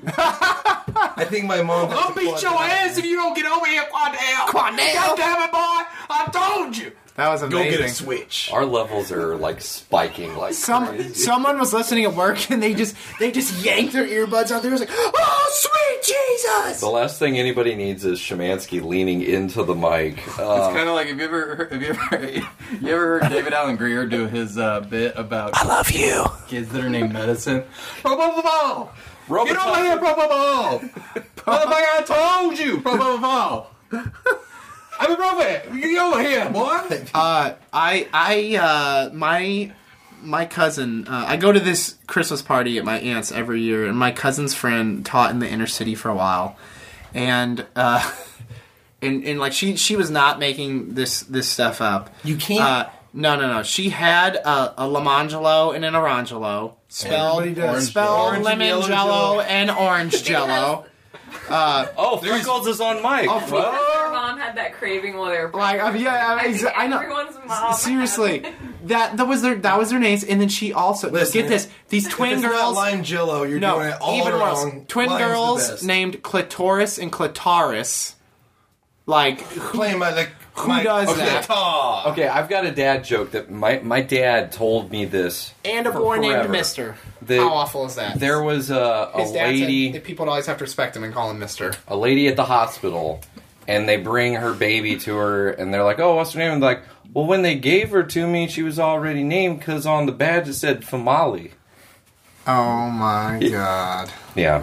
I think my mom. has I'll a beat quad your now. ass if you don't get over here, Quadale. Quadale. God damn it, boy. I told you. That was Go amazing. get a switch. Our levels are like spiking like Some crazy. someone was listening at work and they just they just yanked their earbuds out. They was like, "Oh, sweet Jesus!" The last thing anybody needs is Shemansky leaning into the mic. It's Uh, kind of like, have you ever heard, have you ever you ever heard David Allen Greer do his uh, bit about I love you. kids that are named Medicine? Bro, bro, bro, bro. Robot- Get over here, bro, bro, bro. Motherfucker, I told you, bro, bro, bro. I mean, Robert, get over here, boy. Uh, I I uh my my cousin. Uh, I go to this Christmas party at my aunt's every year, and my cousin's friend taught in the inner city for a while, and uh, and and like she she was not making this this stuff up. You can't. Uh, no, no, no. She had a, a Lamangelo and an Orangelo. Spelled, Everybody does. spelled Orange and lemon yellow jello Jell-O. and orange jello. oh, Freckles is on mic. Oh, What? Their mom had that craving while they were Like, I mean, yeah, I, I mean, think I know. everyone's mom Seriously, had it. that that was their that was their names, and then she also Listen, get this: these If twin it's not girls. lime jello, you're No, doing it all even worse. wrong. Twin Lime's the girls best. named Clitoris and Clitoris. Like, who, Playing by the. who my- does okay. that? Guitar. Okay, I've got a dad joke that my my dad told me this. And a for boy forever. named Mister. The- How awful is that? There was a, a His dad lady. said that people always have to respect him and call him Mister. a lady at the hospital, and they bring her baby to her, and they're like, "Oh, what's her name?" And they're like, "Well, when they gave her to me, she was already named because on the badge it said Famali." Oh my god! Yeah,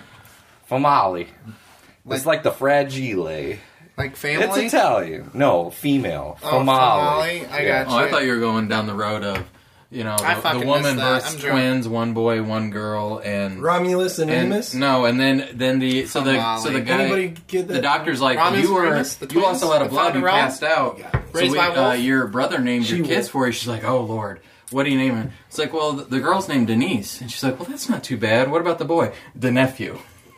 Famali. It's like the fragile. Like family. It's Italian. No, female. Oh, Famali. Famali. I Yeah. got Oh, I thought you were going down the road of, you know, I the, fucking the woman missed that. versus I'm drunk. twins, one boy, one girl, and Romulus and and Remus. no, and then then the so the Famali. so the guy, Anybody get that? the doctor's like, Romulus, you were Remus, the you lost a twins, lot of the blood, you Founder Realm? passed out. You got it. So Raised we, by uh, wolf? your brother named your She kids wolf. for you. She's like, oh Lord, what do you name him? It's like, well, the, the girl's named Denise, and she's like, well, that's not too bad. What about the boy, the nephew?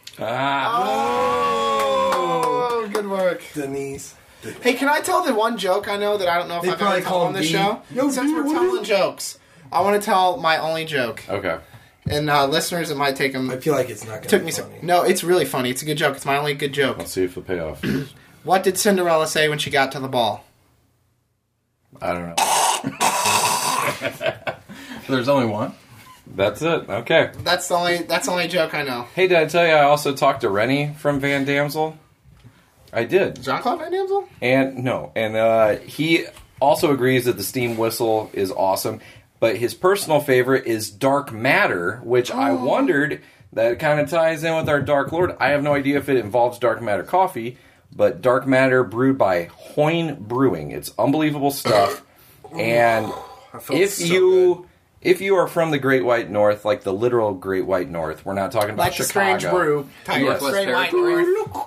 Ah. Oh, good work. Denise. Hey, can I tell the one joke I know that I don't know if They I've probably ever call told on him this B. show? Yo, Since B, we're what telling is- jokes, I want to tell my only joke. Okay. And uh, listeners, it might take them. I feel like it's not going to Took be me some. funny. No, it's really funny. It's a good joke. It's my only good joke. Let's see if the payoff. What did Cinderella say when she got to the ball? I don't know. There's only one. That's it. Okay. That's the only. That's the only joke I know. Hey, did I tell you I also talked to Rennie from Van Damsel? I did. Jean-Claude Van Damme? And no, and uh, he also agrees that the steam whistle is awesome, but his personal favorite is Dark Matter, which I wondered that kind of ties in with our Dark Lord. I have no idea if it involves Dark Matter coffee, but Dark Matter brewed by Hoyne Brewing. It's unbelievable stuff, and if so you if you are from the Great White North, like the literal Great White North, we're not talking about Like the Chicago. Strange Brew. Type Yes. Great White Territory. North.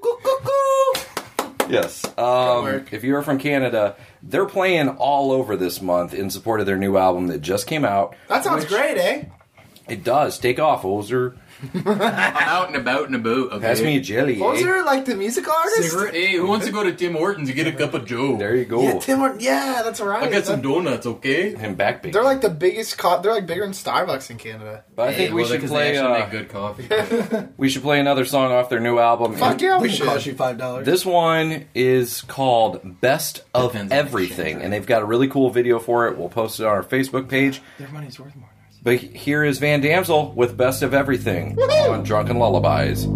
Yes. Um, work. if you are from Canada, they're playing all over this month in support of their new album that just came out. That sounds which- great, eh? It does. Take off, Ozer. I'm out and about and about. Okay. Pass me a jelly. Was Eh? there like the musical artist? Cigarette? Hey, who wants to go to Tim Hortons and get a cup of Joe? There you go. Yeah, Tim. Hortons. Yeah, that's right. I got some donuts, okay? Him back bacon. They're like the biggest. Co- they're like bigger than Starbucks in Canada. But I think we Well, should because play. They actually Uh, make good coffee. we should play another song off their new album. Fuck And yeah, we It cost should. you five dollars. This one is called Best of Depends on the Everything, exchange rate. and they've got a really cool video for it. We'll post it on our Facebook page. Their money's worth more. But here is Van Damsel with Best of Everything on Drunken Lullabies.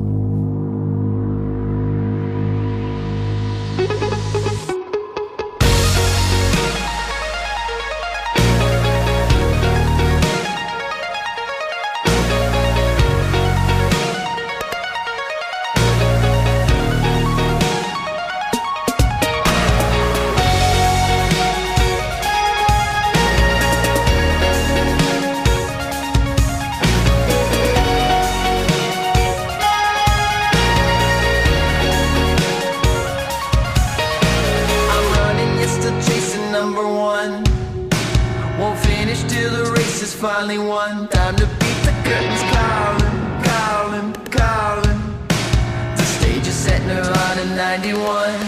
Best finally won. Time to beat the curtains, calling, calling, calling. The stage is set Nirvana ninety-one.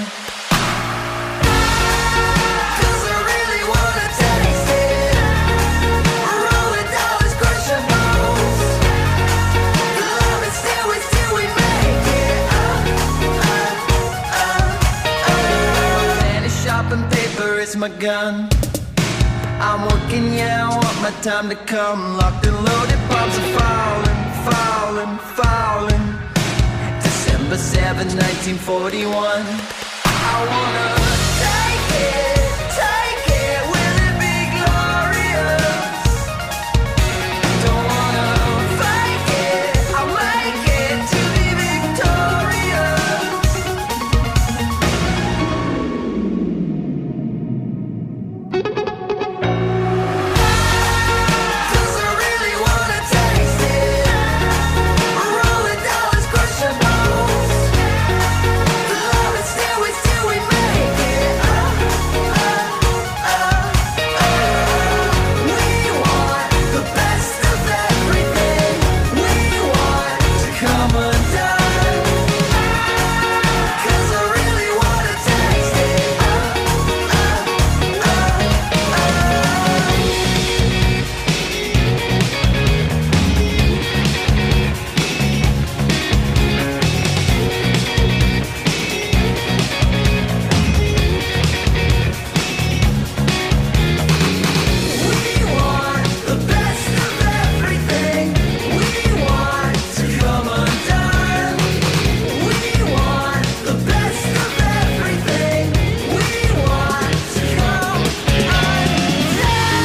Cause I really wanna taste it. Rolling dollars, crushing balls. The love is still, it's till we make it. Uh, uh, uh, uh. Pen is sharp and paper is my gun. I'm working, yeah, I want my time to come. Locked and loaded, bombs are falling, falling, falling. December seventh, nineteen forty-one. I wanna take it, take it, will it be glorious? Don't wanna fake it, I'll make it to be victorious. Cause I really wanna taste it. Rolling dollars, crushing balls. The love is still, it's till we make it. Uh, uh, uh, uh. We want the best of everything. We want to come undone. Cause I really wanna taste it. Uh, uh, uh, uh. We want the best of everything. We want to come undone. We want the best of everything. We want to come undone.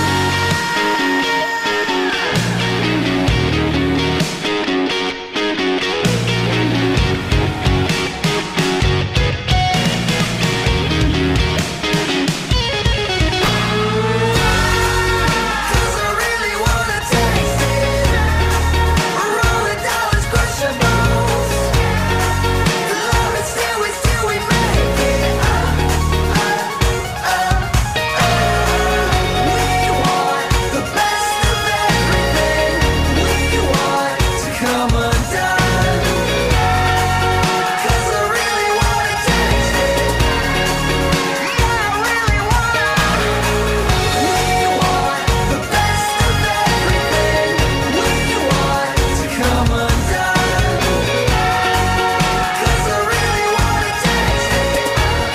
Cause I really wanna taste it. Rolling dollars, crushing balls. The love is still, it's till we make it. Uh, uh, uh, uh. We want the best of everything. We want to come undone. Cause I really wanna taste it. Yeah, I really wanna. We want the best of everything. We want to come undone. Cause I really wanna taste it.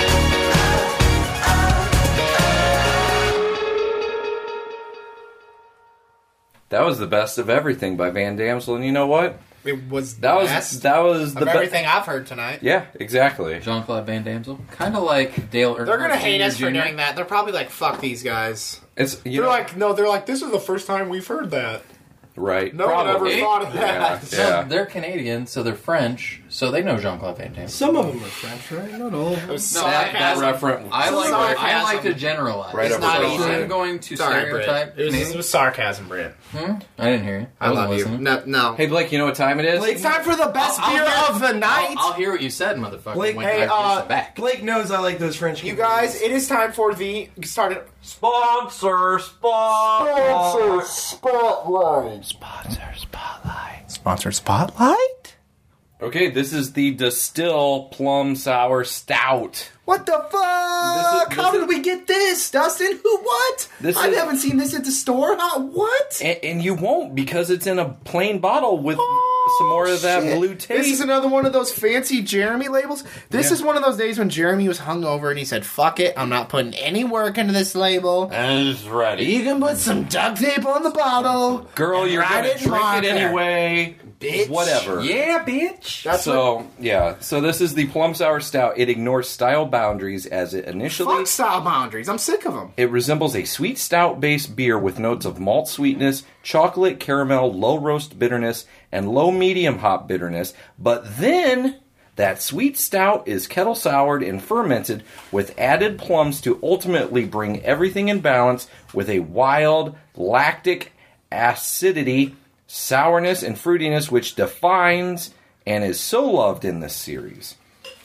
That was the best of everything by Van Damsel, and you know what? It was That the was best that was the of best. everything I've heard tonight. Yeah, exactly. Jean-Claude Van Damme. Kind of like Dale Earnhardt. They're gonna hate us for Junior doing that. They're probably like, "Fuck these guys." It's you They're know, like, no, they're like, "This is the first time we've heard that." right. No one ever Probably. thought of Yeah, that. yeah. They're Canadian, so they're French, so they know Jean-Claude Van Damme. Some of them are French, right? Not all. It was No, that- That sarcasm. reference. I like I Sarcasm. like to generalize. Right It's over not the easy. line. I'm going to Sorry, stereotype Britt. It was, Canadian. it was sarcasm, Britt. Hmm? I didn't hear you. I wasn't love listening. you. No, no. Hey Blake, you know what time it is? It's time for the best I'll- beer I'll- of the night. I'll, I'll hear what you said, motherfucker. Blake, when hey, I uh, listen back. Blake knows I like those French. You guys, it is time for the started Sponsor, sponsor spotlight. Sponsor spotlight. Sponsor spotlight. Okay, this is the Distill Plum Sour Stout. What the fuck? This is- How this did we get this, Dustin? Who? What? This I is- haven't seen this at the store. Huh? What? And, and you won't because it's in a plain bottle with some more of that Shit. blue tape. This is another one of those fancy Jeremy labels. This Yeah. is one of those days when Jeremy was hungover and he said, "Fuck it, I'm not putting any work into this label. and it's ready. You can put some duct tape on the bottle. Girl, and you're write gonna it in drink marker. it anyway. Bitch. Whatever. Yeah, bitch. That's what, So, yeah. So this is the Plum Sour Stout. It ignores style boundaries as it initially... fuck style boundaries. I'm sick of them. It resembles a sweet stout-based beer with notes of malt sweetness, chocolate, caramel, low roast bitterness, and low medium hop bitterness. But then, that sweet stout is kettle soured and fermented with added plums to ultimately bring everything in balance with a wild, lactic acidity, sourness, and fruitiness which defines and is so loved in this series.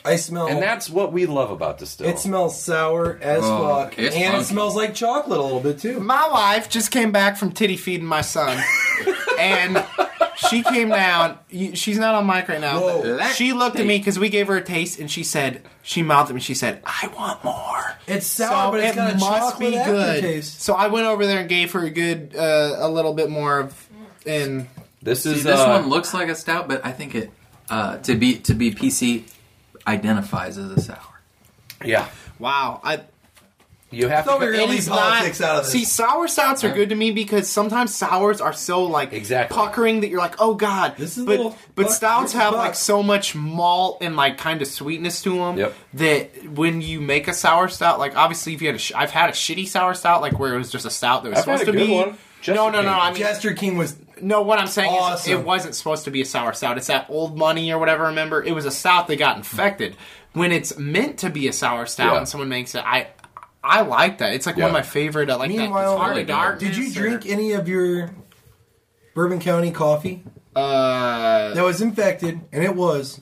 I smell. And that's what we love about Distill. It smells sour as Oh, fuck, it's and funky. it smells like chocolate a little bit too. My wife just came back from titty feeding my son, and she came down. you- She's not on mic right now. Whoa. But she looked at me because we gave her a taste, and she said, she mouthed at me. She said, "I want more." It's sour, but it's it got a must chocolate be good. aftertaste. So I went over there and gave her a good, uh, a little bit more of, and This See, is this uh, one looks like a stout, but I think it uh, to be to be P C identifies as a sour. yeah. wow, I. You have thought to. we were gonna It leave is politics not, out of this. See, sour stouts are good to me because sometimes sours are so like Exactly. puckering that you're like, oh god. This is a but little but buck- stouts this is have buck. like so much malt and like kind of sweetness to them Yep. that when you make a sour stout, like obviously if you had a, sh- I've had a shitty sour stout like where it was just a stout that was I've had supposed a to good be. one. Jester no, no, no. King. I mean, Jester King was no. What I'm saying Awesome. is, it wasn't supposed to be a sour stout. It's that Old Money or whatever. Remember, it was a stout that got infected. When it's meant to be a sour stout Yeah. and someone makes it, I I like that. It's like Yeah. one of my favorite. I like Meanwhile, that. Heart really of good. Darkness. Did you or- drink any of your Bourbon County coffee Uh, that was infected? And it was.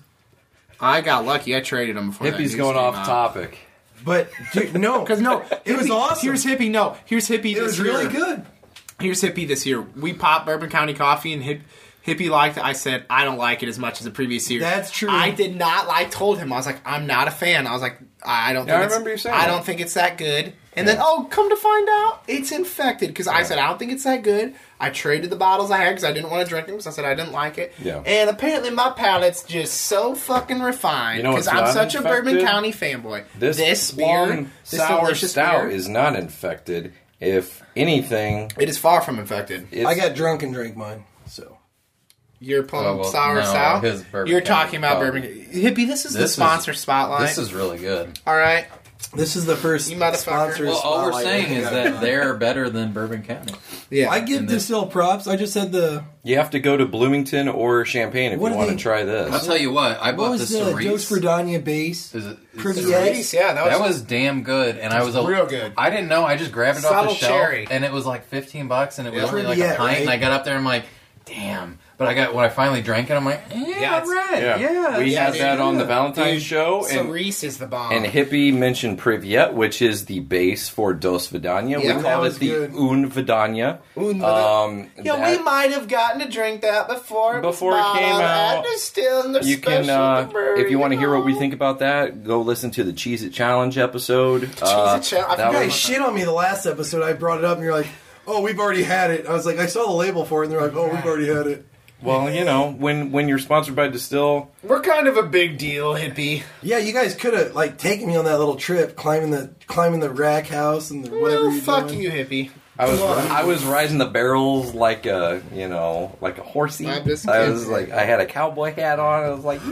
I got lucky. I traded them before. that Hippie's news going came off out. topic. But dude, no, Because no, It was Hippie- awesome. Here's hippie. No, here's hippie. it this was really year. good. Here's hippie this year. We popped Bourbon County coffee, and hip, hippie liked it. I said I don't like it as much as the previous year. That's true. I did not. I told him I was like I'm not a fan. I was like I don't. Yeah, think I it's, remember you saying I that. don't think it's that good. And then oh, come to find out, it's infected. Because I said I don't think it's that good. I traded the bottles I had because I didn't want to drink them because I said I didn't like it. Yeah. And apparently my palate's just so fucking refined You know because what's I'm not such a infected? Bourbon County fanboy. This, this long, beer, this sour delicious stout beer, is not infected. If anything, it is far from infected. it's, I got drunk and drank mine. So You're plum Oh, well, sour no, stout. his Bourbon You're County talking about coffee. bourbon. Hippie, this is the This is- sponsor spotlight. This is really good. all right. this is the first You motherfucker. sponsor. Well, all we're spotlight saying we is got. that they're better than Bourbon County. Yeah, I give in this- Distill props. I just had the you have to go to Bloomington or Champaign if What you are want they- to try I'll this. tell you what, I what bought was the the Dos Cerise. Fredania base. Is it, is Pretty it Yes. Cerise, yeah, that was, That was damn good, and I was a, real good. I didn't know. I just grabbed it off Subtle the shelf, cherry. and it was like fifteen bucks, and it was Yeah. only like Yeah, a pint. right? And I got up there, and I'm like, damn. But I got when I finally drank it, I'm like, yeah, Yeah, it's- right, Yeah, yeah. we yeah, had dude. that on the Yeah. Valentine's Dude, show, and Cerise is the bomb. and Hippie mentioned Privyet, which is the base for Dos Vidania. Yeah, we that call was it the good. Un Vidania. Un Vidania. Um, yeah, that- we might have gotten to drink that before. Before it came out. Still in the you can, special uh, brewery, if you want to hear what we know. think about that, go listen to the Cheese It Challenge episode. Uh, It Challenge- I that You forgot was- guys shit on me the last episode. I brought it up, and you're like, "Oh, we've already had it." I was like, "I saw the label for it," and they're like, "Oh, we've already had it." well, you know, when when you're sponsored by Distill, We're kind of a big deal, Hippie. Yeah, you guys could have like taken me on that little trip, climbing the climbing the rack house and the whatever. Well, you're fuck doing. you, Hippie. I was I was riding the barrels like a you know like a horsey. I'm just I kidding. was like I had a cowboy hat on. I was like,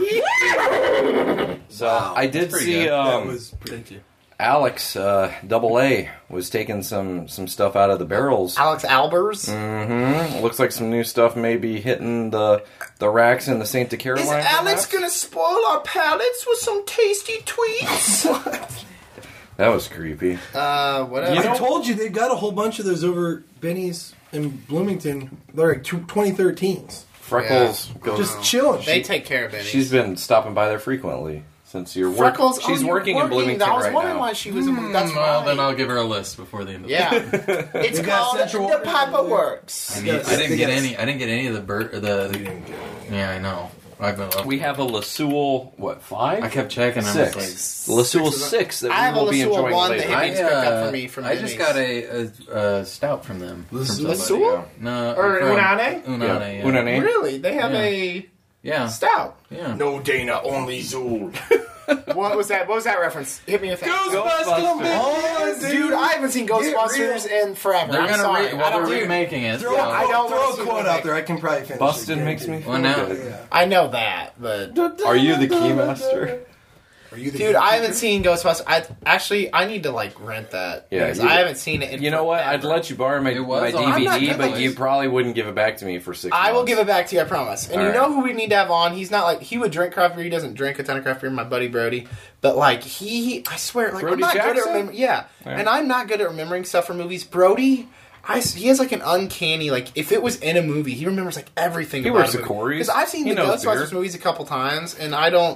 yeah. So I did pretty see good. That um, was pretty. Alex uh, Double A was taking some some stuff out of the barrels. Alex Albers. Mm-hmm. Looks like some new stuff may be hitting the the racks in the Santa Caroline. Is Alex perhaps? gonna spoil our palates with some tasty tweets? That was creepy. uh, whatever. You know- I told you they've got a whole bunch of those over Benny's in Bloomington. They're like twenty thirteens. Freckles goes. Just chilling. they take care of it. She's been stopping by there frequently since you're working. Freckles. She's oh, you're working, in Bloomington I was right wondering now. why she was. in That's well, right. then I'll give her a list before the end of the Yeah, it's They got called Central the Water. Piper Works. I, need, I They didn't get got- any. I didn't get any of the bird. The yeah, I know. I've been. We have a LaSuel, what, five? I kept checking. I Six. was LaSuel Six of six that I we have a will be LaSuelle enjoying one later. that like, Hippie's picked up for me from I just Denny's. got a, a, a stout from them. This from is somebody. LaSuelle? No, Or from- Unane? Unane. Yeah. Yeah. Unane. Really, they have Yeah. a Yeah. stout. Yeah. No Dana, only Zool. What was that? What was that reference? Hit me with that. Ghostbusters. Dude, I haven't seen Ghostbusters in forever. They're I'm gonna sorry. re- I well, don't they're do- remaking it. Throw, so- I don't throw wanna a see quote the out remake. there. I can probably finish. Bustin' it. makes me feel Well, now- good. Yeah. I know that, but Are you the keymaster? Are you the dude, I haven't seen Ghostbusters. I actually I need to like rent that. Yeah, because you- I haven't seen it. In You know what? forever. I'd let you borrow my, It was my on- I'm not D V D, gonna but let you you- probably wouldn't give it back to me for six I will months. give it back to you, I promise. And All you right. know who we need to have on? He's not like he would drink craft beer. He doesn't drink a ton of craft beer. My buddy Brody, but like he, I swear, like Brody I'm not good at Jackson? remembering. Yeah, Yeah. and I'm not good at remembering stuff from movies. Brody. I, he has like an uncanny, like if it was in a movie, he remembers like everything. He about works a at movie. Corey's. Because I've seen He the knows Ghostbusters beer. movies a couple times, and I don't.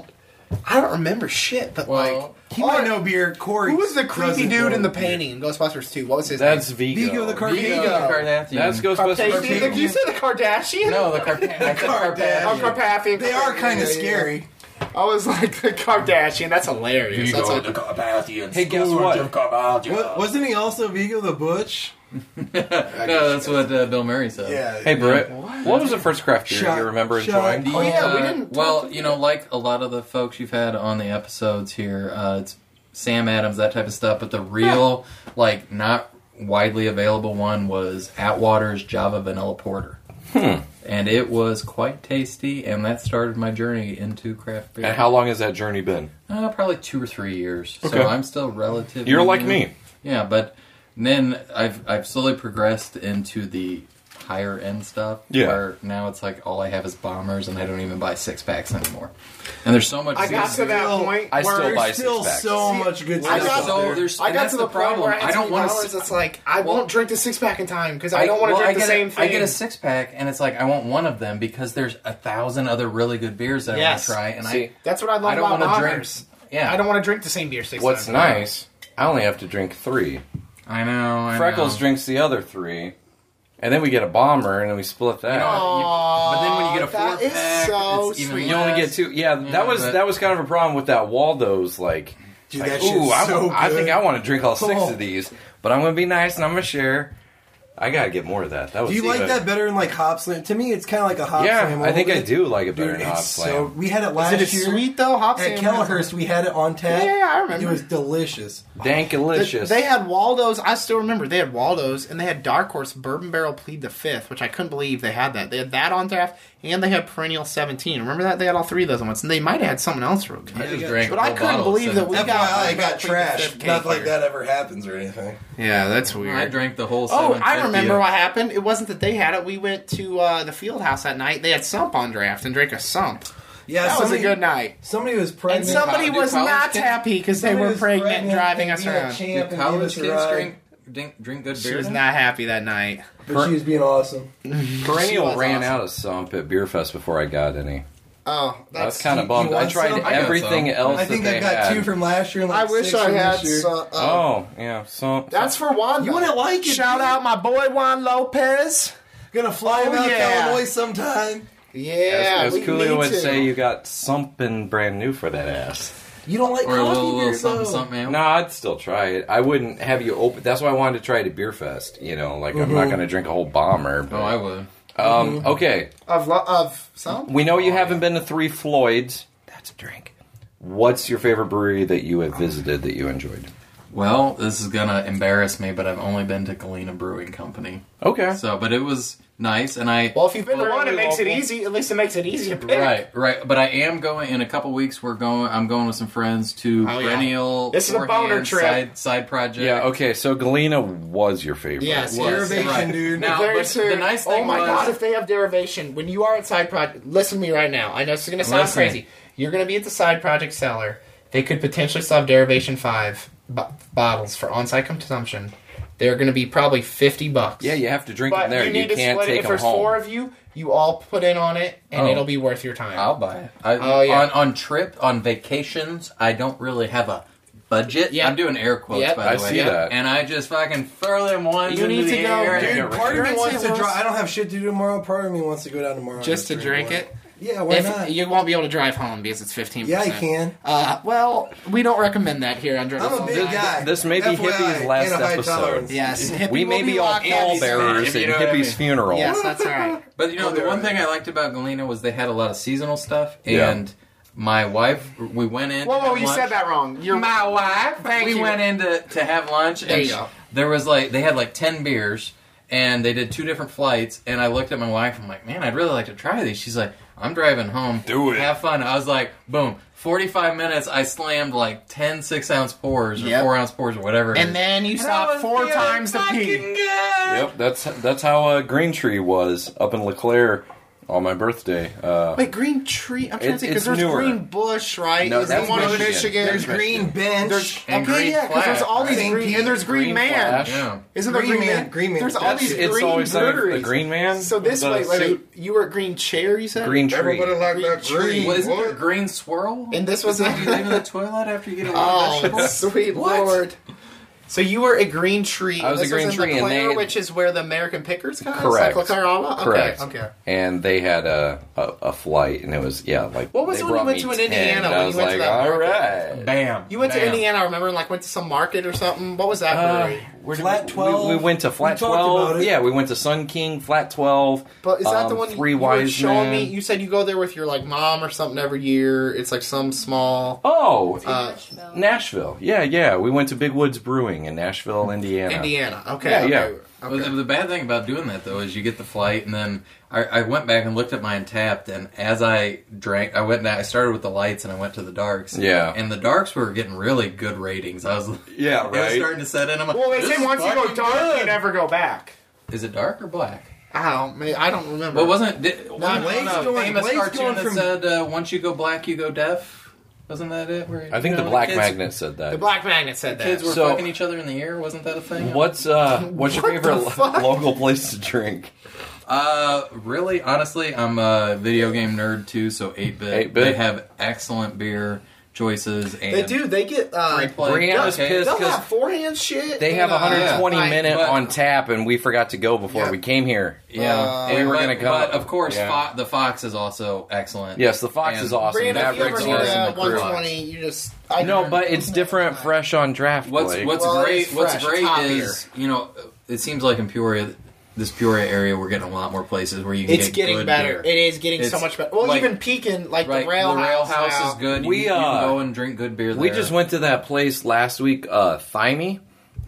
I don't remember shit, but Well, like He might know beer. Corey. who was the creepy doesn't dude know in the beer. painting in Ghostbusters two? What was his That's name? Vigo. Vigo the Car- Vigo Vigo. the Kardashian. That's Ghostbusters. Carpathian? You said the Kardashian? No, the Carpathian. I said Kardashian. Oh, Carpathian. They are kind of Yeah, yeah, yeah. scary. I was like the Kardashian. That's hilarious. That's what, Hey, guess what? Wa- Wasn't he also Vigo the Butch? No, that's what uh, Bill Murray said. Yeah. Hey, Britt, what was the first craft beer Shot- you remember shot. enjoying? Oh, yeah, we Uh, didn't talk Well, to you know, like a lot of the folks you've had on the episodes here, uh, it's Sam Adams, that type of stuff. But the real, like, not widely available one was Atwater's Java Vanilla Porter. Hmm. And it was quite tasty, and that started my journey into craft beer. And how long has that journey been? Uh, probably two or three years. Okay. So I'm still relatively You're like new. me. Yeah, but then I've I've slowly progressed into the higher end stuff. Yeah. Where now it's like all I have is bombers, and I don't even buy six packs anymore. And there's so much. I got to that Still- point. I where still buy There's still six-packs. so much good I stuff. got so there. there's I and got that's to the, the, point problem. where I, I don't want to. to. It's like I Well- won't drink the six pack in time because I, don't want to well, drink I the get same a, thing. I get a six pack, and it's like I want one of them because there's a thousand other really good beers that Yes. I want to try, and See, I That's what I love I don't about want to drink. bombers. Yeah, I don't want to drink the same beer six What's times. nice, I only have to drink three. I know. I Freckles know. drinks the other three, and then we get a bomber, and then we split that. You know, Aw, but then when you get a that four is pack, so it's even sweet. you only get two. Yeah, Yeah, that was but- that was kind of a problem with that Waldo's. Like, Dude, like, that ooh, shit's I, so wa- I think good. I want to drink all six Oh. of these, but I'm gonna be nice and I'm gonna share. I gotta get more of that. That was Do you like good. that better than like Hop Slam? To me, it's kind of like a Hop Yeah, Slam. I think I Dude, do like it better than Hop it's Slam. so. We had it last Is it year sweet though? Hop at Slam Kellerhurst. We had it on tap. Yeah, yeah, I remember. It was delicious. Dankalicious. They had Waldo's. I still remember they had Waldo's, and they had Dark Horse Bourbon Barrel Plead the Fifth, which I couldn't believe they had that. They had that on tap, and they had Perennial seventeen. Remember that? They had all three of those once, and they might have had something else real good. I just Yeah, drank but a I whole couldn't bottle of believe that seven. we F Y got- I, we I got got Plead the trashed. Fifth Not cake like here. that ever happens or anything. Yeah, that's weird. I drank the whole. Oh, I 750 remember of- what happened. It wasn't that they had it. We went to uh, the field house that night. They had Sump on draft and drank a Sump. Yeah, That was a somebody, good night. Somebody was And pregnant. somebody do was college not kids- happy because they somebody were was pregnant and driving and us being a around. champ Do and gave college us a kids ride. drink, drink drink good She beer? was then? not happy that night. But she was being awesome. She Perennial was ran awesome. out of Sump at Beer Fest before I got any. Oh, I was that's kind of you bummed. I want tried some? I got everything some. else I think that I they got had. two from last year. And like I wish six I from had this year. some. Uh, Oh, yeah. So That's for Juan. You wouldn't like it, Shout dude. out my boy Juan Lopez. Gonna fly him Oh, out yeah. to Illinois sometime. Yeah, as, as we Coolio need would to. say, you got something brand new for that ass. You don't like Or a coffee little, little beer, something, though. something. Man. No, I'd still try it. I wouldn't have you open. That's why I wanted to try it at Beer Fest. You know, like I'm not going to drink a whole bomber. But, Oh, I would. um, okay, of lo- of some. we know you haven't been to Three Floyds. That's a drink. What's your favorite brewery that you have visited that you enjoyed? Well, this is gonna embarrass me, but I've only been to Galena Brewing Company. Okay. So, but it was nice, and I Well, if you've been to Well, one, it makes it local. easy. At least it makes it easy to pick. right, right. But I am going in a couple weeks. We're going. I'm going with some friends to Oh, yeah. Perennial. This is a boner Forehand trip. Side, side project. Yeah, okay, so Galena was your favorite. Yes, Was, Derivation, right. dude. Now, Very but soon. the nice thing oh my was, god, if they have derivation, when you are at Side Project, listen to me right now. I know this is going to I'm sound listening. crazy. You're going to be at the Side Project cellar. They could potentially still have derivation five bo- bottles for on-site consumption. They're going to be probably fifty bucks. Yeah, you have to drink But them there. you You, need to can't split it. take If them there's home. four of you, you all put in on it, and Oh. it'll be worth your time. I'll buy it. I, Oh, yeah. On on trip on vacations, I don't really have a budget. Yep. I'm doing air quotes Yep. by the I way. see that. And I just fucking throw them ones You into need the to go, air. dude, and- Part of me You're wants in to Saint drive. Louis? I don't have shit to do tomorrow. Part of me wants to go down tomorrow. Just to and drink one. it. Yeah, why If, not? you won't be able to drive home because it's fifteen Yeah, percent. I can. Uh, well, we don't recommend that here on Drink I'm a big guy. This may be F Y I, Hippie's last and a high episode. tolerance. Yes, Hippie We may will be all locked up. pallbearers You at know what I mean? Hippie's funeral. Yes, that's right. But you know, the one thing I liked about Galena was they had a lot of seasonal stuff, Yeah. and my wife, we went in. Whoa, to whoa, have you lunch. said that wrong. You're My wife. Thank we you. went in to, to have lunch, There and you sh- go. there was like they had like ten beers, and they did two different flights. And I looked at my wife. I'm like, man, I'd really like to try these. She's like, I'm driving home. Do it. Have fun. I was like, boom. forty-five minutes, I slammed like ten six-ounce pours or Yep. four-ounce pours or whatever. it And is. then you And I stop was four feeling times the fucking pee. good. Yep, that's that's how uh, Green Tree was up in LeClaire. on my birthday. Uh, Wait, Green Tree? I'm trying It- to think, because it's there's newer. Green Bush, right? No, Is that's the one in Michigan. Michigan? There's Green Bench. There's, And okay, Green yeah, because there's Flag, all these right? green, and there's Green, Green Man. Flash. Yeah. Isn't there Green Green Man, Man? Green Man. There's all That's- these it's green always said breweries. the Green Man. So this The way, wait, suit. wait, you were at Green Chair, you said? Green Tree. Everybody like that tree. Well, isn't there green swirl? And this was Isn't a- you leave in the toilet after you get a lot of Oh, vegetables? sweet lord. So you were at Green Tree. I was and at this Green in Tree, and LeClaire, they- which is where the American Pickers come. Correct. Like LeClaire, Alabama? Okay, Correct. okay. And they had a, a, a flight, and it was, yeah, like. What was they it when you brought went me to an ten, Indiana, and when I you was went to like, that all market? right. Bam. You went to Bam. Indiana, I remember, and like went to some market or something. What was that Uh, brewery? where did Flat we- twelve. We, we went to Flat We talked about twelve. it. Yeah, we went to Sun King, Flat twelve. But is that um, the one Three you, you were Wise showing me? Men. You said you go there with your like mom or something every year. It's like some small Oh, uh, Nashville. Yeah, yeah. We went to Big Woods Brewing in Nashville, Indiana. Indiana. Okay, Yeah, okay. yeah. okay. Well, the, the bad thing about doing that though is you get the flight, and then I, I went back and looked at my Untapped, and as I drank, I went. I started with the lights, and I went to the darks. Yeah. and the darks were getting really good ratings. I was, Yeah, it was right. starting to set in. I'm like, Well, they this say is once you go fucking dark, good. you never go back. Is it dark or black? Oh, man, I don't remember. Well, wasn't did, wasn't Blake's a going- famous Blake's cartoon going that from- said uh, once you go black, you go deaf? Wasn't that it? Where, I think you know, the Black kids, Magnet said that. the Black Magnet said that. Kids were So- fucking each other in the ear. Wasn't that a thing? What's uh what's your What favorite the lo- fuck? local place to drink? Uh, really, honestly, I'm a video game nerd too. So eight bit, eight bit? they have excellent beer choices. And They do. They get uh, Free play. Brianna was Okay. pissed they'll because have forehand shit. they have and, uh, one hundred twenty like- minute but- on tap, and we forgot to go before Yeah. we came here. Yeah, Uh, we were but, gonna come. But of course, Yeah. Fo- the Fox is also excellent. Yes, the Fox And is awesome. Brianna, if you ever Mavericks need are awesome. a The crew. one twenty, you just I No, don't- but it's different, fresh on draft. What's Blake. what's Well, great? it's What's fresh. great It's hot is you know it seems like in Peoria, this Peoria area, we're getting a lot more places where you can It's get getting good better. beer. It is getting so It's much better. Well, like- even Pekin, like Right, the rail the rail house, house now. is good. You, We, you uh, can go and drink good beer there. We just went to that place last week, uh, Thymie.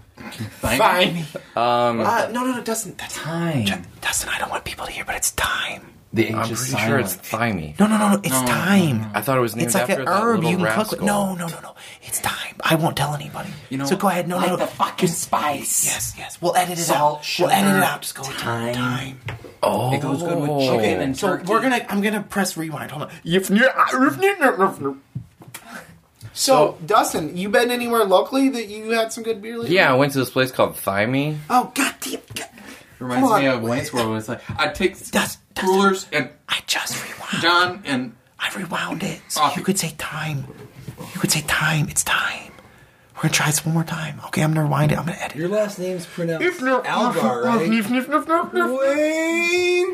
Thank Fine. Um, Uh, no, no, no, Dustin. That's Time. Dustin. I don't want people to hear, but it's time. The I'm pretty sure it's Thymie. No, no, no, no. It's No, no, time. no, no. I thought it was named It's like after an that herb little you can rascal. cook with. No, no, no, no. It's time. I won't tell anybody. You know so what? go ahead. No, Like no, no. the fucking Just- spice. Yes, yes. We'll edit it Salt, out. sugar, we'll edit it out. Just go with thyme. time. Oh, It goes good with chicken and So turkey. we're gonna. I'm gonna press rewind. Hold on. If you- if you- So Dustin, you been anywhere locally that you had some good beer lately? Yeah, I went to this place called Thymie. Oh goddamn! God. Reminds Come me on. of Wayne's World. Where it's like I take Dust- Dust- rulers and I just rewound. John and I rewound it. So Oh. you could say time. You could say time. It's time. We're gonna try this one more time. Okay, I'm gonna rewind it. I'm gonna edit it. Your last name's pronounced If no- Algar, right? Wayne!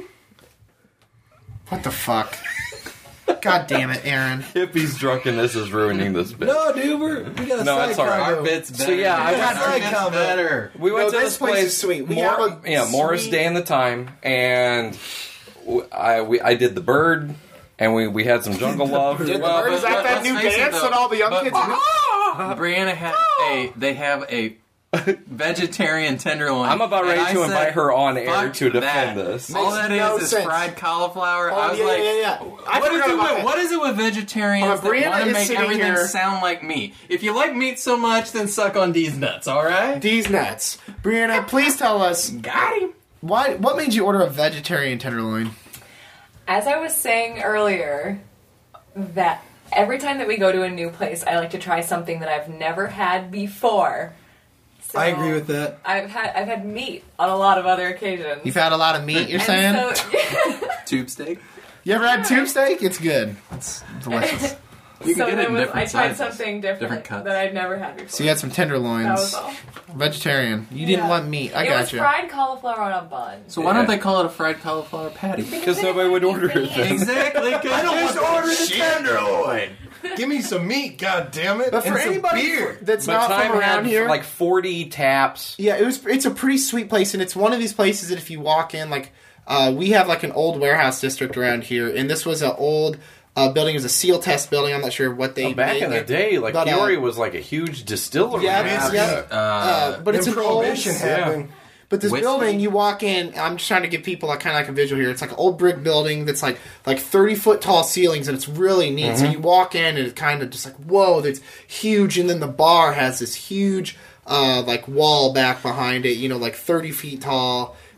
What the fuck? God damn it, Aaron. Hippie's drunkenness is ruining this bit. No, dude, we're, we got a No, side it's all right. combo. our bits better. So, yeah, I Our got side bits combo. better. We went No, to this this place place. is sweet. We Mor- have a yeah, Morris sweet- Day and the Time, and w- I we I did the bird, and we, we had some jungle love. Did the Well, bird, is but- that but that let's new face it, dance though, that all the young but- kids do? Brianna had a. They have a vegetarian tenderloin. I'm about ready and I to said, invite her on air "Fuck to defend that." this. All Makes that no is is sense. fried cauliflower. Oh, I was yeah, like, yeah, yeah. I what is forgot it about with that. what is it with vegetarians Uh, that Brianna want to is make sitting everything here- sound like meat? If you like meat so much, then suck on these nuts. All right. These nuts. Brianna, please tell us Got him. why. What made you order a vegetarian tenderloin? As I was saying earlier, that every time that we go to a new place, I like to try something that I've never had before. So I agree with that. I've had I've had meat on a lot of other occasions. You've had a lot of meat. You're saying? And so, Tube steak. You ever had tube steak? It's good. It's delicious. You can so get it there in was, different I tried sizes, something different, different cuts. that I'd never had before. So you had some tenderloins. That was all. Vegetarian. You didn't Yeah. want meat. I it got was you. fried cauliflower on a bun. So why don't they call it a fried cauliflower patty? Because nobody would order it then. Exactly. I Just order the tenderloin. Give me some meat, god damn it! But for and some anybody beer. that's But not Time from around had here, like forty taps. yeah, it was. It's a pretty sweet place, and it's one of these places that if you walk in, like uh, we have like an old warehouse district around here, and this was an old uh, building. It was a seal test building. I'm not sure what they Oh, back made in the there. day, like But, uh, Peoria was like a huge distillery. Yeah, back yeah. then. Uh, but it's When an old. Prohibition happened. But this Whiskey? building, you walk in. I'm just trying to give people like kind of like a visual here. It's like an old brick building that's like like thirty foot tall ceilings, and it's really neat. Mm-hmm. So you walk in, and it's kind of just like whoa, that's huge. And then the bar has this huge uh, like wall back behind it. You know, like thirty feet tall.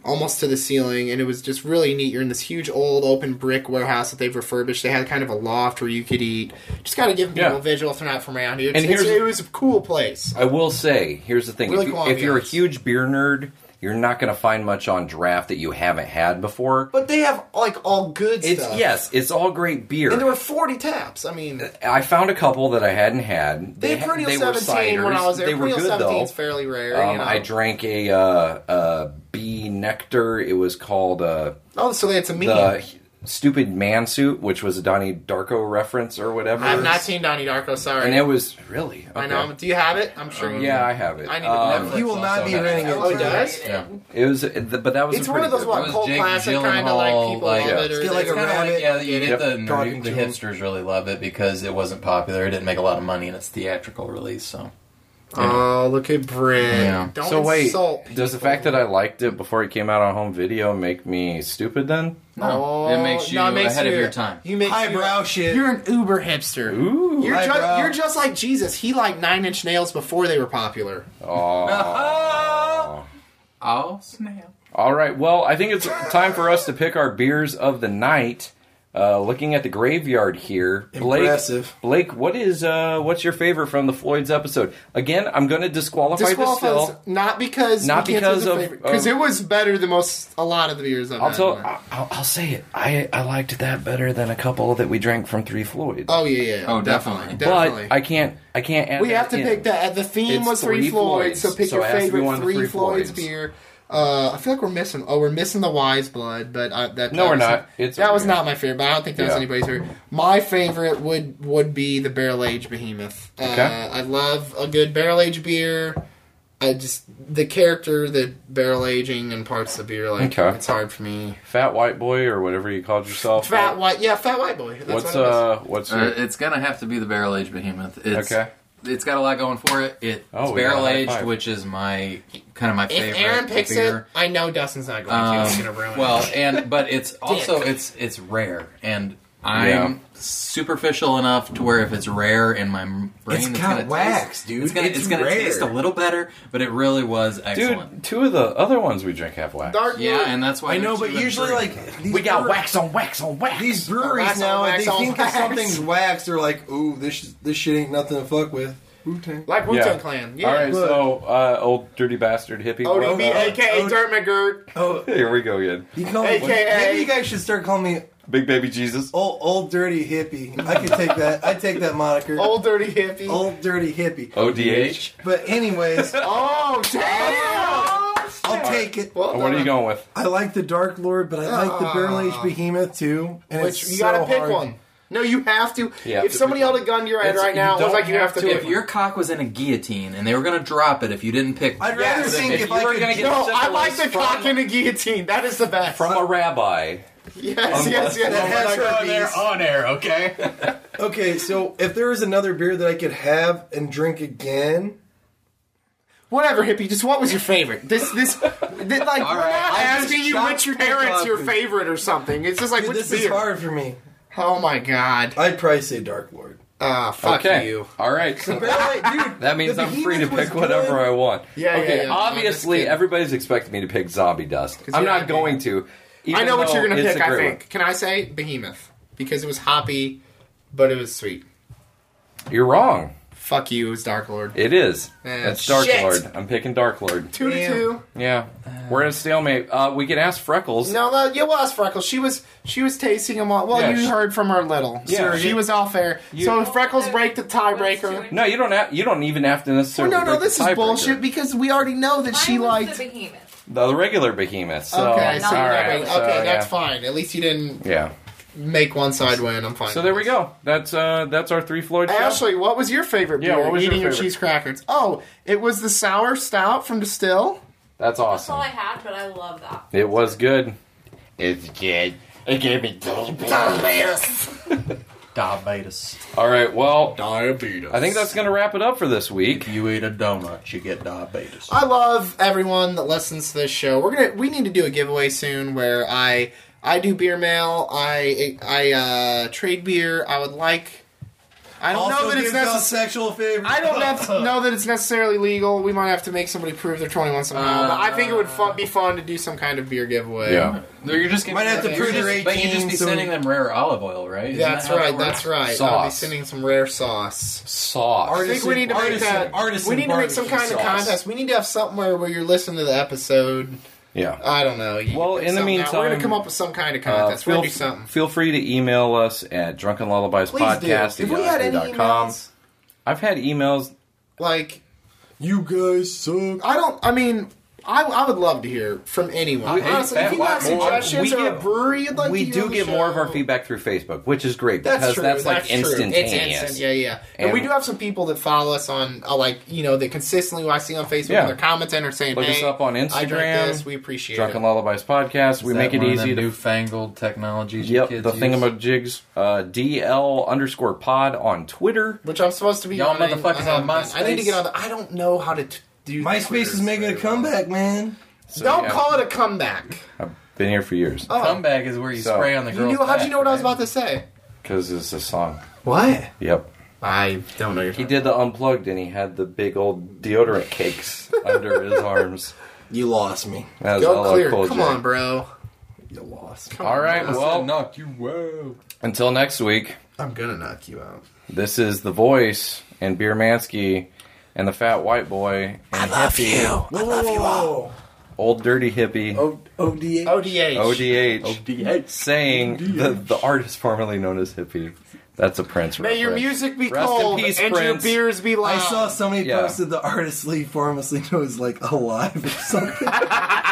almost to the ceiling, and it was just really neat. You're in this huge old open brick warehouse that they've refurbished. They had kind of a loft where you could eat. Just got to give people Yeah. a visual if they're not from around here. It's, And here's- it's- it was a cool place. I will say, here's the thing: Really if, you, cool if you're a ambiance. huge beer nerd, you're not going to find much on draft that you haven't had before. But they have like all good It's stuff. yes, it's all great beer. And there were forty taps. I mean, I found a couple that I hadn't had. they ha- had Perennial they were seventeen when I was there. They were Perennial good seventeen though. is fairly rare. Um, you know? I drank a uh, uh, bee nectar. It was called uh, oh, so they had some medium. the Stupid Man Suit, which was a Donnie Darko reference or whatever. I have not seen Donnie Darko. Sorry. And it was really. I Okay. know. Do you have it? I'm sure. Um, you yeah, do. I have it. I need to Um, Netflix He will not also be has renting it. Oh, he does? Yeah. It was, but that was. It's a one pretty of those good what one. It was cult Jake classic kind of like Gyllenhaal, people like- love it. Or Get like they- a Kinda like, rabbit. yeah, you get Yep. the Talking the to him. hipsters really love it because it wasn't popular. It didn't make a lot of money in its theatrical release. So Oh, look at Britt. Yeah. Don't So wait, insult does the people. fact that I liked it before it came out on home video make me stupid then? no, Oh, it makes you no, it makes ahead you- of your time. You make Highbrow you, shit. You're an uber hipster. Ooh. You're, ju- Highbrow. you're just like Jesus. He liked Nine Inch Nails before they were popular. Aw. Oh snap! All right. Well, I think it's time for us to pick our beers of the night. Uh, looking at the graveyard here, Blake. Impressive. Blake, what is uh, what's your favorite from the Floyd's episode? Again, I'm going to disqualify this Disqualifies still. not because Not we can't because say the of- favorite, because of- it was better than most a lot of the beers I've I'll had. tell. I'll, I'll say it. I I liked that better than a couple that we drank from Three Floyds. Oh yeah, yeah. Oh, definitely, definitely. definitely. But I can't. I can't add. we that have to in. pick that. The theme It's was Three, Three Floyds, so Floyds, pick so your it has to be favorite one of the Three, Three Floyds Floyds. beer. Uh, I feel like we're missing. Oh, we're missing the Wise Blood, but uh, that No, that we're was- not. It's that was okay. not my favorite. But I don't think that was Yeah. anybody's favorite. My favorite would would be the Barrel Aged Behemoth. Uh, Okay. I love a good barrel aged beer. I just the character, the barrel aging, and parts of the beer. Like Okay. it's hard for me. Fat white boy or whatever you called yourself. Fat white, yeah, fat white boy. That's What's what it is. uh? What's Uh, your, it's gonna have to be the barrel aged behemoth. It's, Okay. It's got a lot going for it. It's Oh, we got a barrel high aged, five. which is my kind of my If favorite. Aaron picks beer. it, I know Dustin's not going to. Um, He's going to ruin it. well, and but it's also it's it's rare, and I'm Yeah. superficial enough to where if it's rare in my brain, It's it's, got gonna wax, taste, dude. It's gonna, It's it's gonna rare. taste a little better, but it really was excellent. dude? Two of the other ones we drink have wax. Dark Yeah, Lord- and that's why I know, they're but two and usually, three. like these We got brewer- wax on wax on wax. These breweries Wax on now, wax they on think if wax. something's wax, they're like, "Ooh, this this shit ain't nothing to fuck with." Wu-Tang. like Wu Tang Yeah. Clan. Yeah. All right, But- so uh, old dirty bastard hippie. O D B, Oh, aka oh, Dirt McGirt. Oh, Here we go again. you call me? A K A Maybe you guys should start calling me Big baby Jesus. old, old dirty hippie. I could take that. I take that moniker. Old Dirty Hippie. Old dirty hippie. O D H. But anyways, Oh, damn! I'll take it. Well What are you done. going with? I like the Dark Lord, but I like the Barrel Aged Behemoth too. And Which it's you so gotta pick hard. one. No, you have to. You have if to somebody pick held one. a gun to your head It's- right you now, it was don't like you have have to to. pick If one. your cock was in a guillotine and they were going to drop it if you didn't pick, I'd rather Yes, think if if, you I were could gonna get No, I syphilis like the from- cock in a guillotine. That is the best. From a rabbi. yes, yes, yes. that has herpes. on air, okay? Okay, so if there was another beer that I could have and drink again, Whatever, hippie. Just what was your favorite? This, this, this like we're not right, I'll asking just you shop which for parent's your coffee. favorite or something. It's just like dude, which this beer. is hard for me. Oh my god. I'd probably say Dark Lord. Ah, fuck Okay. you. All right. So Dude, that means the I'm free to Behemoth was pick whatever good. I want. Yeah, yeah, okay. yeah. I'm just Obviously, kidding. everybody's expecting me to pick Zombie Dust. I'm you're not not going to. I know what even you're though gonna it's pick. a I great think. Can I say Behemoth because it was hoppy, but it was sweet. one. You're wrong. Fuck you. It was Dark Lord. It is. Eh, That's Dark shit. Lord. I'm picking Dark Lord. Two Damn. to two. Yeah. We're at a stalemate. Uh, we can ask Freckles. No, no, yeah, well, that's Freckles. She was she was tasting them all. Well, Yeah, you she- heard from her little. Yeah. So she was all fair. so if Freckles break the tiebreaker. No, you don't. Have, you don't even have to Well, necessarily. no, no, break the this is tiebreaker. bullshit because we already know that she Mine was liked. the behemoth. The, the regular behemoth. So, Okay, so all you're right. not- so, okay, that's yeah. fine. At least you didn't Yeah. make one side win. I'm fine. So there we go. That's uh, that's our three Floyd show. Ashley, what was your favorite beer? Yeah, what was your Eating your favorite? cheese crackers. Oh, it was the sour stout from Distill. That's That's all awesome. I had, but I love that. It was good. It's good. It gave me Diabetes. All right. Well, Diabetes. I think that's going to wrap it up for this week. You eat a donut, you get diabetes. I love everyone that listens to this show. We're gonna we need to do a giveaway soon where I I do beer mail. I I uh, trade beer. I would like I don't also know that it's gives out necessary. sexual favors. I don't have to know that it's necessarily legal. We might have to make somebody prove they're twenty-one somehow. Uh, but I think it would fun, be fun to do some kind of beer giveaway. Yeah. No, you're just Might have to you're prove just- you're But you just eighteen, be so- sending them rare olive oil, right? Isn't That's that how right. that works? That's right. I'll be Sauce. sending some rare sauce. Sauce. I think we need to make Artisan- that. artisan we need to make some kind barbecue of sauce. contest. We need to have somewhere where you're listening to the episode. Yeah. I don't know. You Well, pick in the something out. meantime, we're gonna come up with some kind of Uh, contest. we're feel, gonna do something. feel free to email us at drunken lullabies Please podcast do. If we had any dot com. emails, I've had emails. like You guys suck. I don't. I mean, I, I would love to hear from anyone. I hate Honestly, if that you have white boy. suggestions We or a get- brewery you'd like we to hear do on the get more of our show- feedback through Facebook, which is great That's because true. that's, like true. instantaneous. It's instant. Yeah, yeah. And, And- we do have some people that follow us on, uh, like, you know, that consistently who I see on Facebook Yeah. and they're commenting or saying, Look hey, us up on I drink Instagram. this. We appreciate Drunken it. Lullabies podcast. Is We that make it one of easy them to. newfangled technologies. you Yep, kids the use? thingamajigs. Uh, D L underscore pod on Twitter. Which I'm supposed to be Y'all running. motherfuckers I haven't on been. I need to MySpace? get on the. I don't know how to t- do MySpace Twitter is making a very well. comeback, man. So, Don't yeah, call it a comeback. I've been here for years Oh, Comeback is where you So- spray on the you girl's knew, how'd you back, know what I was right? about to say? because it's a song. What? Yep. I don't know your He did the unplugged and he had the big old deodorant cakes under his arms. You lost me. That was Go L L clear. Cool Come J. on, bro. You lost. Come All on, right, bro. well, knocked you out. until next week, I'm gonna knock you out. this is The Voice and Beer Mansky and the Fat White Boy and Hippie, Whoa. Old Dirty Hippie, O- ODA. O D H. O D H, saying the, the artist formerly known as Hippie. That's a Prince May your reference. music be Rest in cold peace, and Prince. your beers be loud. I saw somebody Yeah. posted the artist Lee famously knows like alive or something. And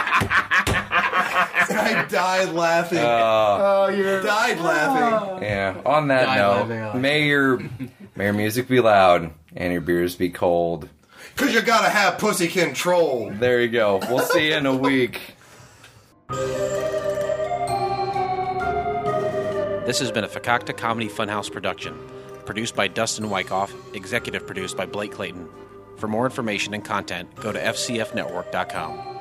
I died laughing. Oh, you're died laughing. Yeah. On that Die note, laughing on. may your may your music be loud and your beers be cold. Cause you gotta have pussy control. There you go. We'll see you in a week. This has been a Fakakta Comedy Funhouse production. Produced by Dustin Wyckoff, executive produced by Blake Clayton. For more information and content, go to f c f network dot com.